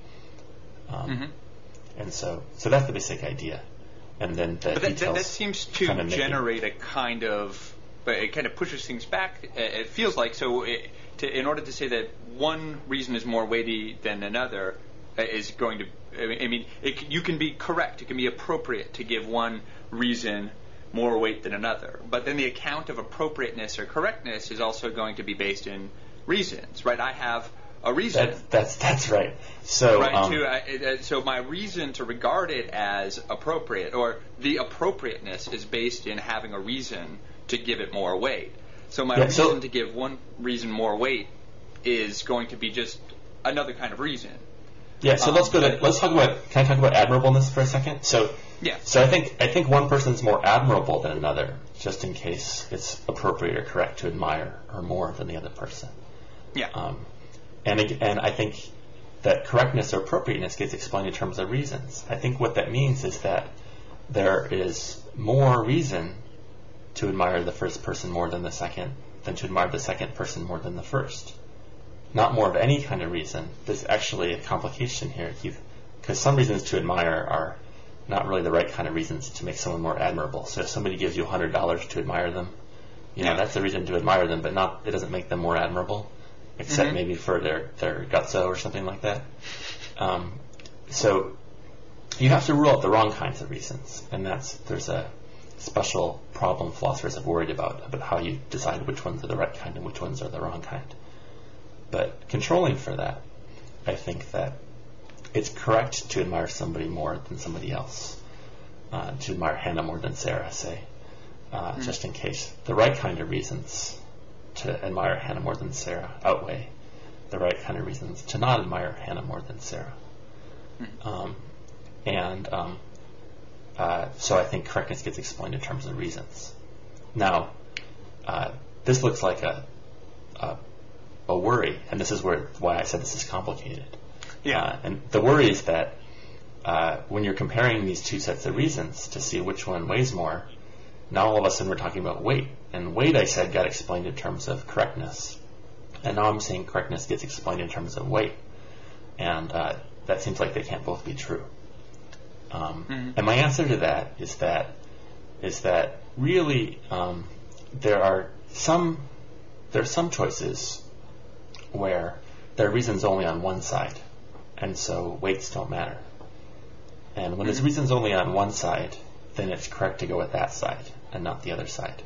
Um, mm-hmm. And so, so that's the basic idea. And then the but that, details that, that seems to kind of generate a kind of, but it kind of pushes things back. It feels like so. It, to, in order to say that one reason is more weighty than another, is going to. I mean, it, you can be correct. It can be appropriate to give one reason more weight than another. But then the account of appropriateness or correctness is also going to be based in reasons, right? I have a reason. That's that's, that's right. So right. Um, to, uh, so my reason to regard it as appropriate, or the appropriateness, is based in having a reason to give it more weight. So my yeah, reason so, to give one reason more weight is going to be just another kind of reason. Yeah. So um, let's go. To, let's talk about. Can I talk about admirableness for a second? So. Yeah. So I think I think one person's more admirable than another, just in case it's appropriate or correct to admire her more than the other person. Yeah. Um, and and I think that correctness or appropriateness gets explained in terms of reasons. I think what that means is that there is more reason to admire the first person more than the second than to admire the second person more than the first. Not more of any kind of reason. There's actually a complication here, because some reasons to admire are not really the right kind of reasons to make someone more admirable. So if somebody gives you one hundred dollars to admire them, you know, yeah. that's a reason to admire them, but not it doesn't make them more admirable, except mm-hmm. maybe for their, their gutso or something like that. Um, so you have to rule out the wrong kinds of reasons, and that's there's a special problem philosophers have worried about, about how you decide which ones are the right kind and which ones are the wrong kind. But controlling for that, I think that it's correct to admire somebody more than somebody else. Uh, to admire Hannah more than Sarah, say, uh, mm-hmm. just in case. The right kind of reasons to admire Hannah more than Sarah outweigh the right kind of reasons to not admire Hannah more than Sarah. Mm-hmm. Um, and um, uh, so I think correctness gets explained in terms of reasons. Now, uh, this looks like a, a a worry, and this is where why I said this is complicated. Yeah. Uh, and the worry is that uh, when you're comparing these two sets of reasons to see which one weighs more, now all of a sudden we're talking about weight. And weight, I said, got explained in terms of correctness. And now I'm saying correctness gets explained in terms of weight. And uh, that seems like they can't both be true. Um, mm-hmm. And my answer to that is that is that really um, there are some there are some choices where there are reasons only on one side, and so weights don't matter. And when mm-hmm. there's reasons only on one side, then it's correct to go with that side and not the other side.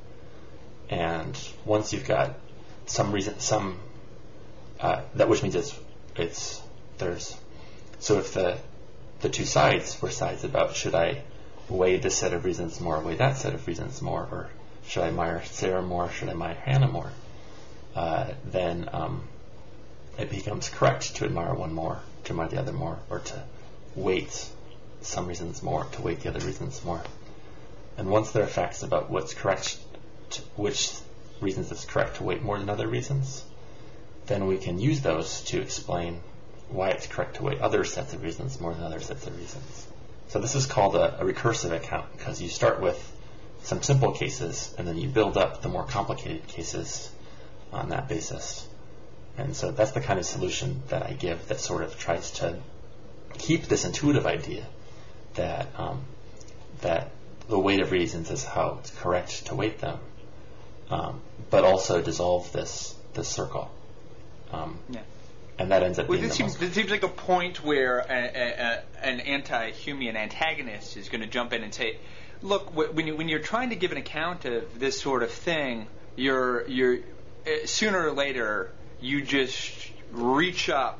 And once you've got some reason, some uh, that which means it's it's there's so if the the two sides were sides about should I weigh this set of reasons more, weigh that set of reasons more, or should I admire Sarah more, should I admire Hannah more, uh, then um, it becomes correct to admire one more, to admire the other more, or to weight some reasons more, to weight the other reasons more. And once there are facts about what's correct, to, which reasons it's correct to weight more than other reasons, then we can use those to explain why it's correct to weight other sets of reasons more than other sets of reasons. So this is called a, a recursive account, because you start with some simple cases, and then you build up the more complicated cases on that basis. And so that's the kind of solution that I give that sort of tries to keep this intuitive idea that um, that the weight of reasons is how it's correct to weight them, um, but also dissolve this this circle. Um, yeah. And that ends up well, being this the seems, this seems like a point where a, a, a, an anti-Humean antagonist is going to jump in and say, look, wh- when, you, when you're trying to give an account of this sort of thing, you're you're uh, sooner or later you just reach up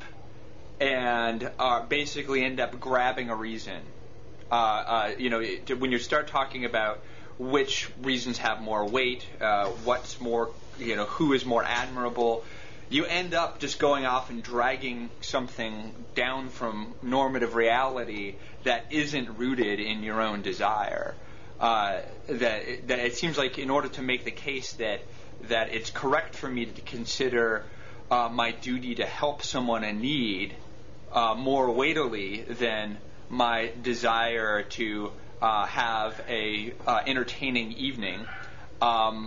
and uh, basically end up grabbing a reason. Uh, uh, you know, it, when you start talking about which reasons have more weight, uh, what's more, you know, who is more admirable, you end up just going off and dragging something down from normative reality that isn't rooted in your own desire. Uh, that, that it seems like in order to make the case that that it's correct for me to consider uh, my duty to help someone in need uh, more weightily than my desire to uh, have a uh, entertaining evening, um,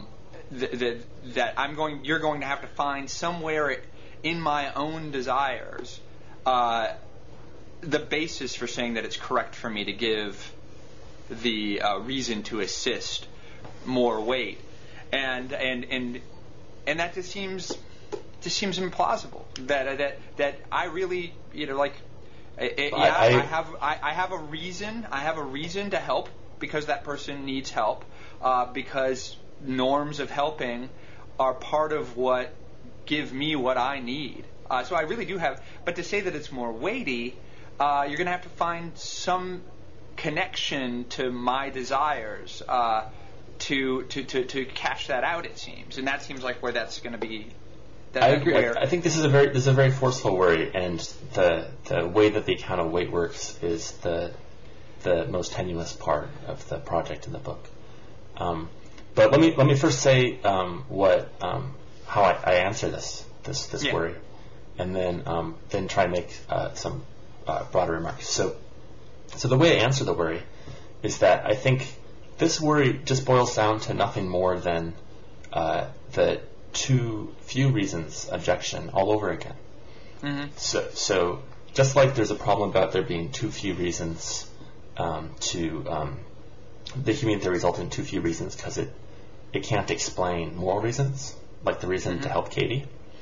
th- th- that I'm going, you're going to have to find somewhere in my own desires uh, the basis for saying that it's correct for me to give the uh, reason to assist more weight, and and and and that just seems just seems implausible. That uh, that that I really, you know, like, uh, yeah, I, I have I, I have a reason. I have a reason to help because that person needs help. Uh, because norms of helping are part of what give me what I need. Uh, so I really do have. But to say that it's more weighty, uh, you're going to have to find some connection to my desires uh, to, to to to cash that out. It seems, and that seems like where that's going to be. That I agree. Where I, I think this is a very this is a very forceful worry, and the the way that the account of weight works is the the most tenuous part of the project in the book. Um, but let me let me first say um, what um, how I, I answer this this this yeah. worry, and then um, then try and make uh, some uh, broader remarks. So so the way I answer the worry is that I think this worry just boils down to nothing more than uh, the too few reasons objection all over again. Mm-hmm. So so just like there's a problem about there being too few reasons um, to um, the Humean theory results in too few reasons because it, it can't explain moral reasons, like the reason mm-hmm. to help Katie.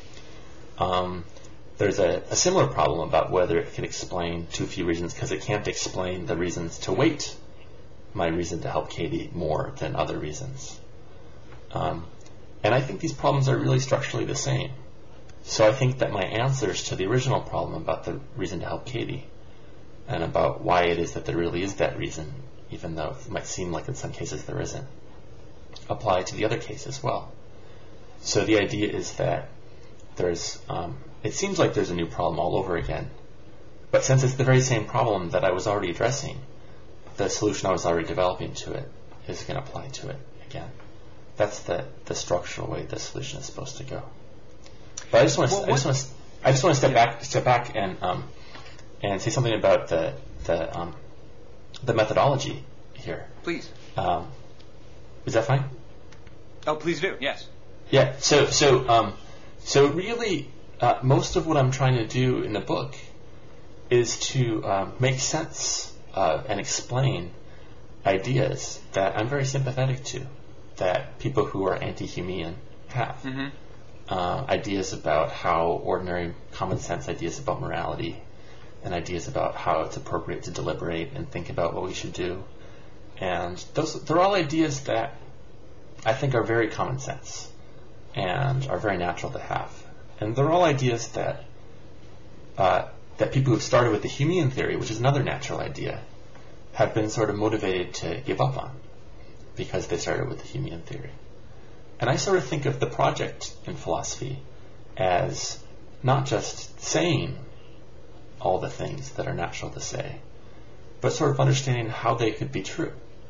Um, there's a, a similar problem about whether it can explain too few reasons because it can't explain the reasons to weight my reason to help Katie more than other reasons. Um, and I think these problems are really structurally the same. So I think that my answers to the original problem about the reason to help Katie and about why it is that there really is that reason, even though it might seem like in some cases there isn't, apply to the other case as well. So the idea is that there's, um, it seems like there's a new problem all over again, but since it's the very same problem that I was already addressing, the solution I was already developing to it is going to apply to it again. That's the, the structural way the solution is supposed to go. But I just want to, well, I just want to, I just want to step yeah. back, step back and um, and say something about the the um, the methodology here. Please. Um, is that fine? Oh, please do. Yes. Yeah. So, so, um, so really, uh, most of what I'm trying to do in the book is to um, make sense uh, and explain ideas that I'm very sympathetic to, that people who are anti-Humean have. Mm-hmm. Uh, ideas about how ordinary common sense ideas about morality and ideas about how it's appropriate to deliberate and think about what we should do. And those they're all ideas that I think are very common sense and are very natural to have. And they're all ideas that uh, that people who've started with the Humean theory, which is another natural idea, have been sort of motivated to give up on because they started with the Humean theory. And I sort of think of the project in philosophy as not just saying all the things that are natural to say, but sort of understanding how they could be true.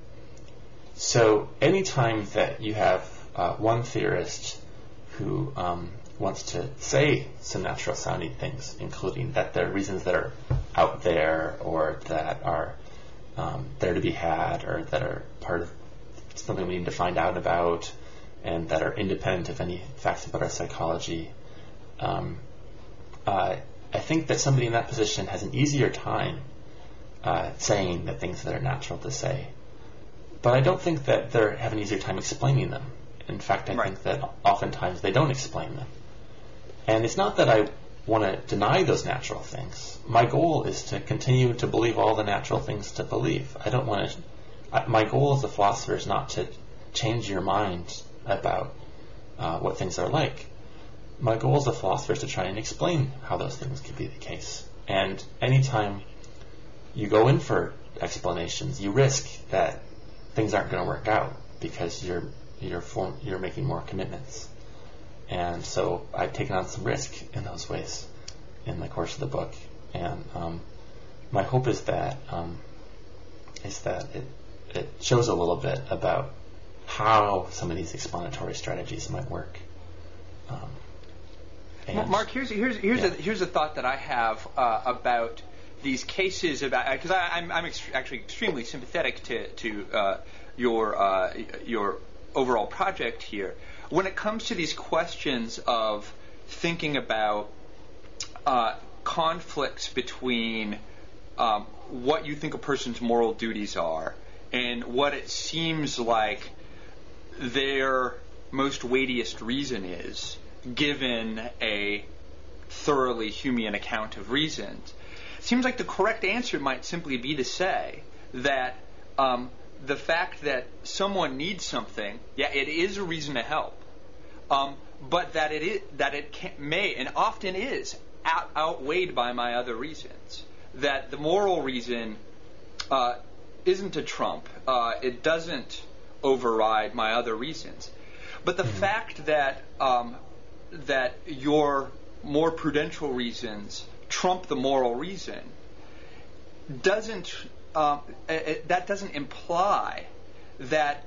So anytime that you have uh, one theorist who um, wants to say some natural-sounding things, including that there are reasons that are out there or that are um, there to be had or that are part of something we need to find out about, and that are independent of any facts about our psychology, um, uh, I think that somebody in that position has an easier time uh, saying the things that are natural to say. But I don't think that they have an easier time explaining them. In fact, I right. think that oftentimes they don't explain them. And it's not that I want to deny those natural things. My goal is to continue to believe all the natural things to believe. I don't want to... I, my goal as a philosopher is not to change your mind about uh, what things are like. My goal as a philosopher is to try and explain how those things could be the case. And anytime you go in for explanations, you risk that things aren't going to work out because you're you're form, you're making more commitments. And so I've taken on some risk in those ways in the course of the book. And um, my hope is that um, is that it it shows a little bit about how some of these explanatory strategies might work. Um, well, Mark, here's here's here's yeah. a here's a thought that I have uh, about these cases about because I'm I'm ext- actually extremely sympathetic to to uh, your uh, your overall project here, when it comes to these questions of thinking about uh, conflicts between um, what you think a person's moral duties are and what it seems like their most weightiest reason is, given a thoroughly Humean account of reasons, it seems like the correct answer might simply be to say that um, the fact that someone needs something, yeah, it is a reason to help, um, but that it is, that it can, may and often is out, outweighed by my other reasons. That the moral reason uh, isn't a trump. Uh, it doesn't override my other reasons. But the mm-hmm. fact that um, that your more prudential reasons trump the moral reason doesn't um, it, that doesn't imply that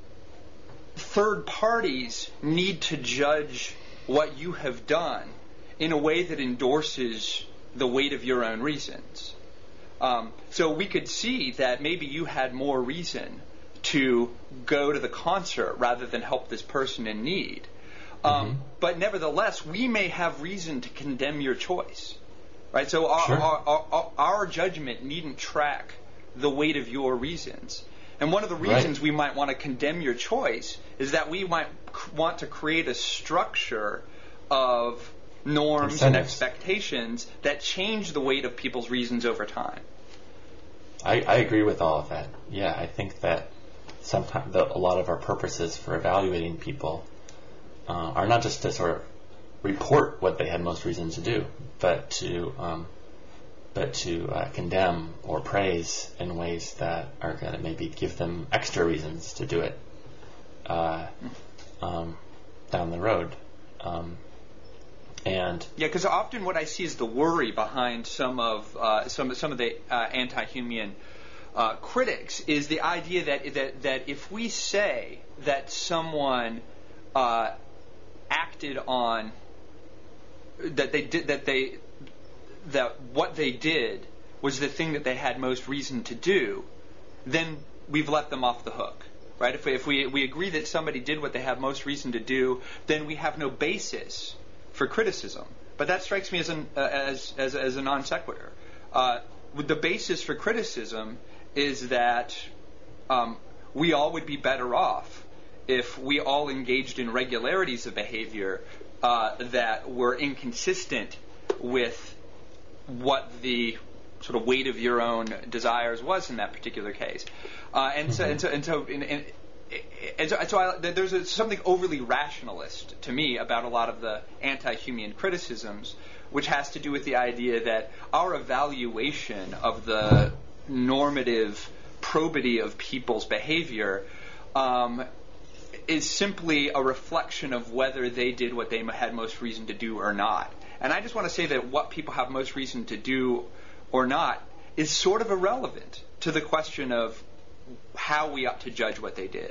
third parties need to judge what you have done in a way that endorses the weight of your own reasons. Um, so we could see that maybe you had more reason to go to the concert rather than help this person in need. Um, mm-hmm. But nevertheless, we may have reason to condemn your choice. Right? So our, sure. our, our, our, our judgment needn't track the weight of your reasons. And one of the reasons right. we might want to condemn your choice is that we might c- want to create a structure of norms Incentives. and expectations that change the weight of people's reasons over time. I, I agree with all of that. Yeah, I think that sometimes the, a lot of our purposes for evaluating people uh, are not just to sort of report what they had most reason to do, but to um, but to uh, condemn or praise in ways that are going to maybe give them extra reasons to do it uh, um, down the road. Um, and yeah, because often what I see is the worry behind some of uh, some some of the uh, anti-Humean uh, critics is the idea that that that if we say that someone uh, acted on that they did that they that what they did was the thing that they had most reason to do, then we've let them off the hook, right? If we, if we we agree that somebody did what they have most reason to do, then we have no basis for criticism. But that strikes me as an uh, as, as as a non sequitur. Uh, the basis for criticism is that um, we all would be better off if we all engaged in regularities of behavior uh, that were inconsistent with what the sort of weight of your own desires was in that particular case. Uh, and, mm-hmm. so, and so and so and, and, and so, and so I, there's a, something overly rationalist to me about a lot of the anti-Humean criticisms, which has to do with the idea that our evaluation of the normative probity of people's behavior um, is simply a reflection of whether they did what they had most reason to do or not. And I just want to say that what people have most reason to do or not is sort of irrelevant to the question of how we ought to judge what they did.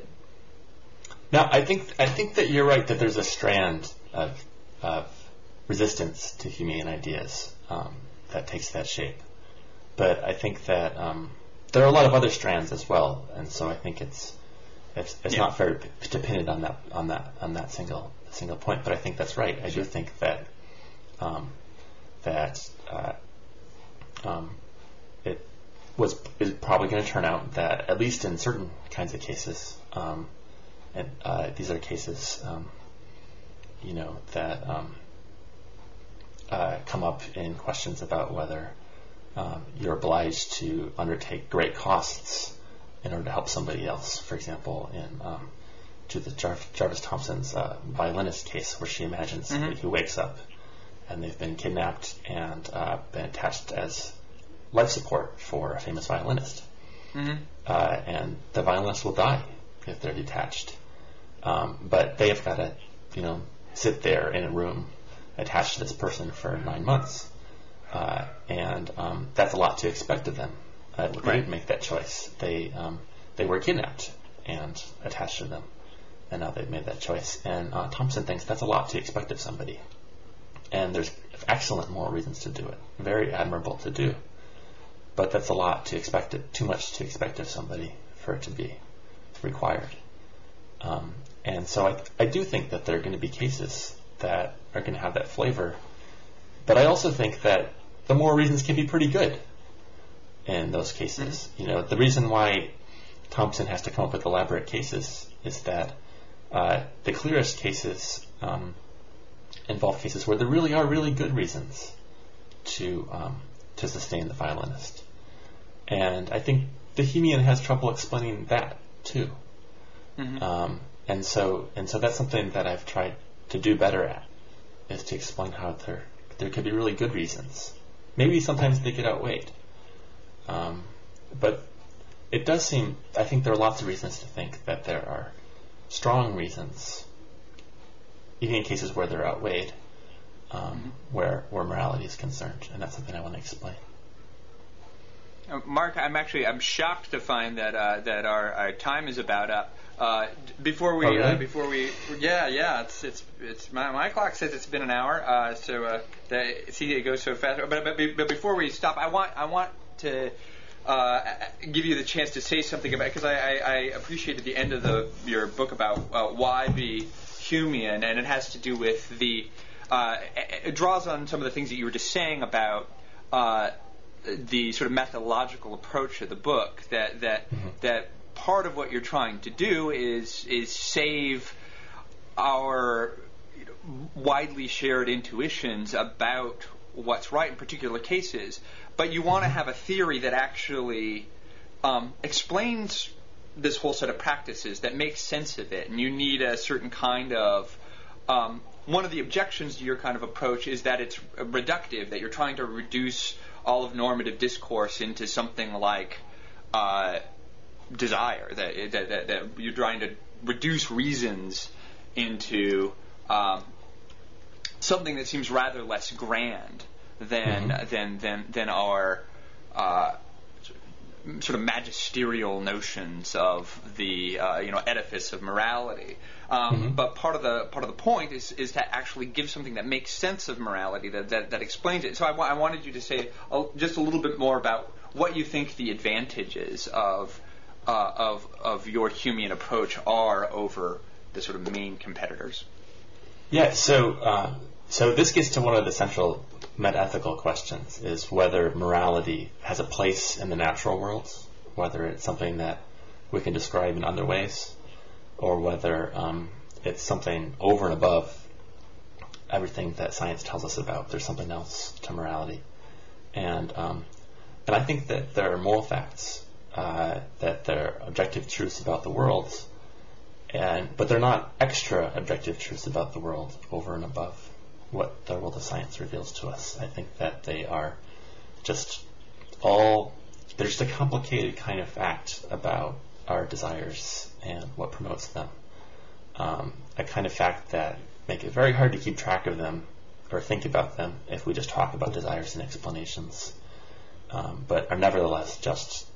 Now, I think I think that you're right that there's a strand of, of resistance to Humean ideas um, that takes that shape. But I think that um, there are a lot of other strands as well, and so I think it's it's, it's yeah. not fair to, to pin it on that on that on that single single point. But I think that's right. I do think that. Um, that uh, um, it was is probably going to turn out that at least in certain kinds of cases, um, and uh, these are cases, um, you know, that um, uh, come up in questions about whether um, you're obliged to undertake great costs in order to help somebody else. For example, in um, Judith Jar- Jarvis Thompson's uh, violinist case, where she imagines mm-hmm. somebody who wakes up and they've been kidnapped and uh, been attached as life support for a famous violinist. Mm-hmm. Uh, and the violinist will die if they're detached. Um, but they have got to, you know, sit there in a room attached to this person for nine months. Uh, and um, that's a lot to expect of them. Uh, they right. didn't make that choice. They um, they were kidnapped and attached to them. And now they've made that choice. And uh, Thompson thinks that's a lot to expect of somebody. And there's excellent moral reasons to do it. Very admirable to do. But that's a lot to expect it, too much to expect of somebody for it to be required. Um, And so I, I do think that there are going to be cases that are going to have that flavor. But I also think that the moral reasons can be pretty good in those cases. Mm-hmm. You know, the reason why Thompson has to come up with elaborate cases is that uh, the clearest cases um, involve cases where there really are really good reasons to um, to sustain the violinist. And I think the Bohemian has trouble explaining that too. Mm-hmm. Um, and so and so that's something that I've tried to do better at, is to explain how there there could be really good reasons. Maybe sometimes they get outweighed. Um, but it does seem, I think there are lots of reasons to think that there are strong reasons, even in cases where they're outweighed, um, mm-hmm. where where morality is concerned, and that's something I want to explain. Uh, Mark, I'm actually I'm shocked to find that uh, that our, our time is about up. Uh, before we oh, really? uh, before we yeah yeah it's it's it's my, my clock says it's been an hour. Uh, so uh, the, see it goes so fast. But, but but before we stop, I want I want to. Uh, give you the chance to say something about, because I, I, I appreciated the end of the your book about uh, why be Humean, and it has to do with the uh, it draws on some of the things that you were just saying about uh, the sort of methodological approach of the book, that that mm-hmm. that part of what you're trying to do is is save our you know, widely shared intuitions about what's right in particular cases. But you want to have a theory that actually um, explains this whole set of practices, that makes sense of it. And you need a certain kind of... Um, one of the objections to your kind of approach is that it's reductive, that you're trying to reduce all of normative discourse into something like uh, desire, that, that, that, that you're trying to reduce reasons into um, something that seems rather less grand than mm-hmm. than than than our uh, sort of magisterial notions of the uh, you know edifice of morality. Um, mm-hmm. But part of the part of the point is is to actually give something that makes sense of morality, that that, that explains it. So I, I wanted you to say uh, just a little bit more about what you think the advantages of uh, of of your Humean approach are over the sort of main competitors. Yeah. So uh, so this gets to one of the central metaethical questions, is whether morality has a place in the natural world, whether it's something that we can describe in other ways, or whether um, it's something over and above everything that science tells us about. There's something else to morality. And um, and I think that there are moral facts, uh, that there are objective truths about the world, and but they're not extra objective truths about the world over and above what the world of science reveals to us. I think that they are just all, they're just a complicated kind of fact about our desires and what promotes them. Um, a kind of fact that make it very hard to keep track of them or think about them if we just talk about desires and explanations, um, but are nevertheless just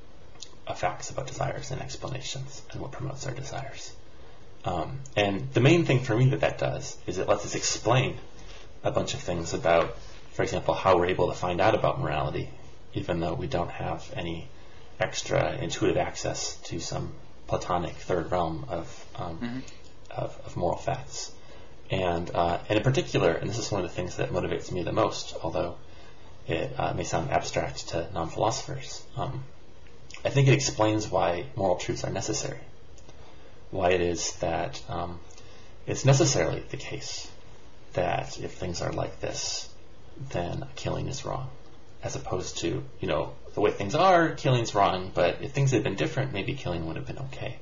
a facts about desires and explanations and what promotes our desires. Um, and the main thing for me that that does is it lets us explain a bunch of things about, for example, how we're able to find out about morality, even though we don't have any extra intuitive access to some Platonic third realm of um, mm-hmm. of, of moral facts. And uh, and in particular, and this is one of the things that motivates me the most, although it uh, may sound abstract to non-philosophers, um, I think it explains why moral truths are necessary. Why it is that um, it's necessarily the case that if things are like this, then killing is wrong, as opposed to, you know, the way things are, killing's wrong, but if things had been different, maybe killing would have been okay.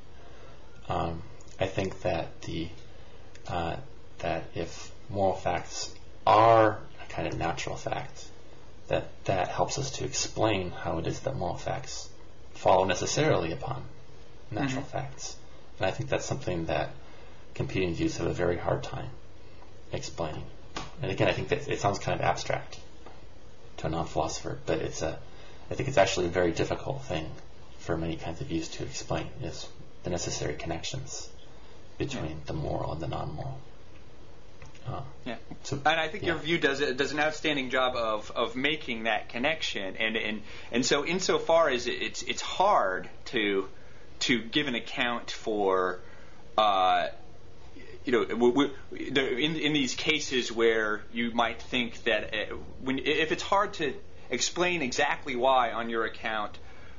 Um, I think that the uh, that if moral facts are a kind of natural fact, that that helps us to explain how it is that moral facts follow necessarily upon natural mm-hmm. facts. And I think that's something that competing views have a very hard time explaining. And again, I think that it sounds kind of abstract to a non-philosopher, but it's a, I think it's actually a very difficult thing for many kinds of views to explain, is the necessary connections between yeah. the moral and the non-moral. Uh, yeah, so, and I think yeah. your view does a, does an outstanding job of, of making that connection, and and and so insofar as it, it's it's hard to to give an account for uh, you know, w- w- in in these cases where you might think that uh, when if it's hard to explain exactly why on your account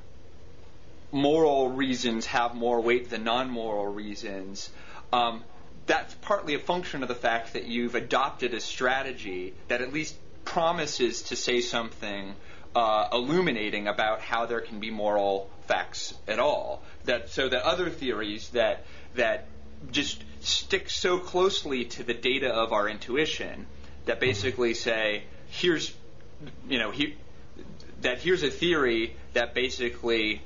moral reasons have more weight than non-moral reasons, um, that's partly a function of the fact that you've adopted a strategy that at least promises to say something uh, illuminating about how there can be moral facts at all. That so that other theories that that just stick so closely to the data of our intuition that basically say here's you know he, that here's a theory that basically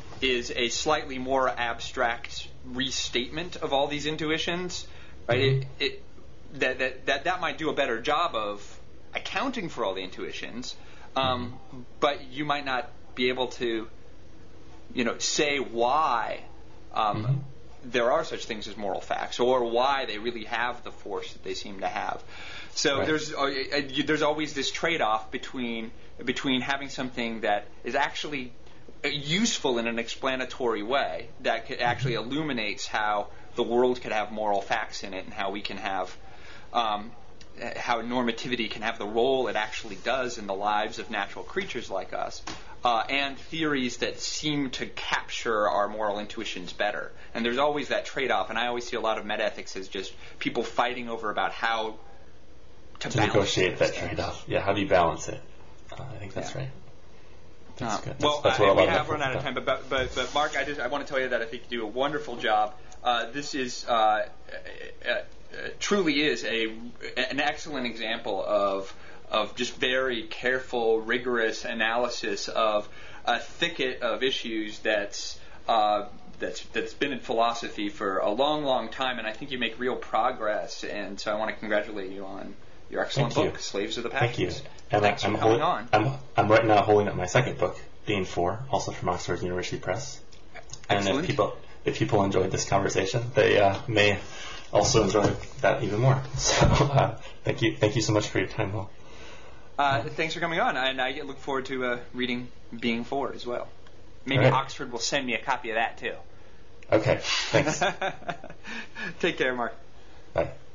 is a slightly more abstract restatement of all these intuitions, right? Mm-hmm. It, it that, that that that might do a better job of accounting for all the intuitions, um, mm-hmm. but you might not be able to, you know, say why um, mm-hmm. there are such things as moral facts, or why they really have the force that they seem to have. So right. there's uh, uh, there's always this trade-off between between having something that is actually useful in an explanatory way that actually illuminates how the world could have moral facts in it, and how we can have um, how normativity can have the role it actually does in the lives of natural creatures like us, uh, and theories that seem to capture our moral intuitions better. And there's always that trade-off, and I always see a lot of metaethics as just people fighting over about how to, to negotiate that trade-off. Yeah, how do you balance it? Uh, I think that's yeah. right. Uh, well, that's, that's uh, we have run out of time, but, but, but, but Mark, I just I want to tell you that I think you do a wonderful job. Uh, this is uh, uh, uh, truly is a an excellent example of of just very careful, rigorous analysis of a thicket of issues that's uh, that's that's been in philosophy for a long, long time, and I think you make real progress. And so I want to congratulate you on your excellent Thank book, you. Slaves of the Thank Passions. you. And Thanks I'm for coming holding, on. I'm, I'm right now holding up my second book, Being Four, also from Oxford University Press. Excellent. And if people if people enjoyed this conversation, they uh, may also enjoy that even more. So uh, thank you, thank you so much for your time, Will. Uh, thanks for coming on, and I look forward to uh, reading Being Four as well. Maybe right. Oxford will send me a copy of that too. Okay, thanks. Take care, Mark. Bye.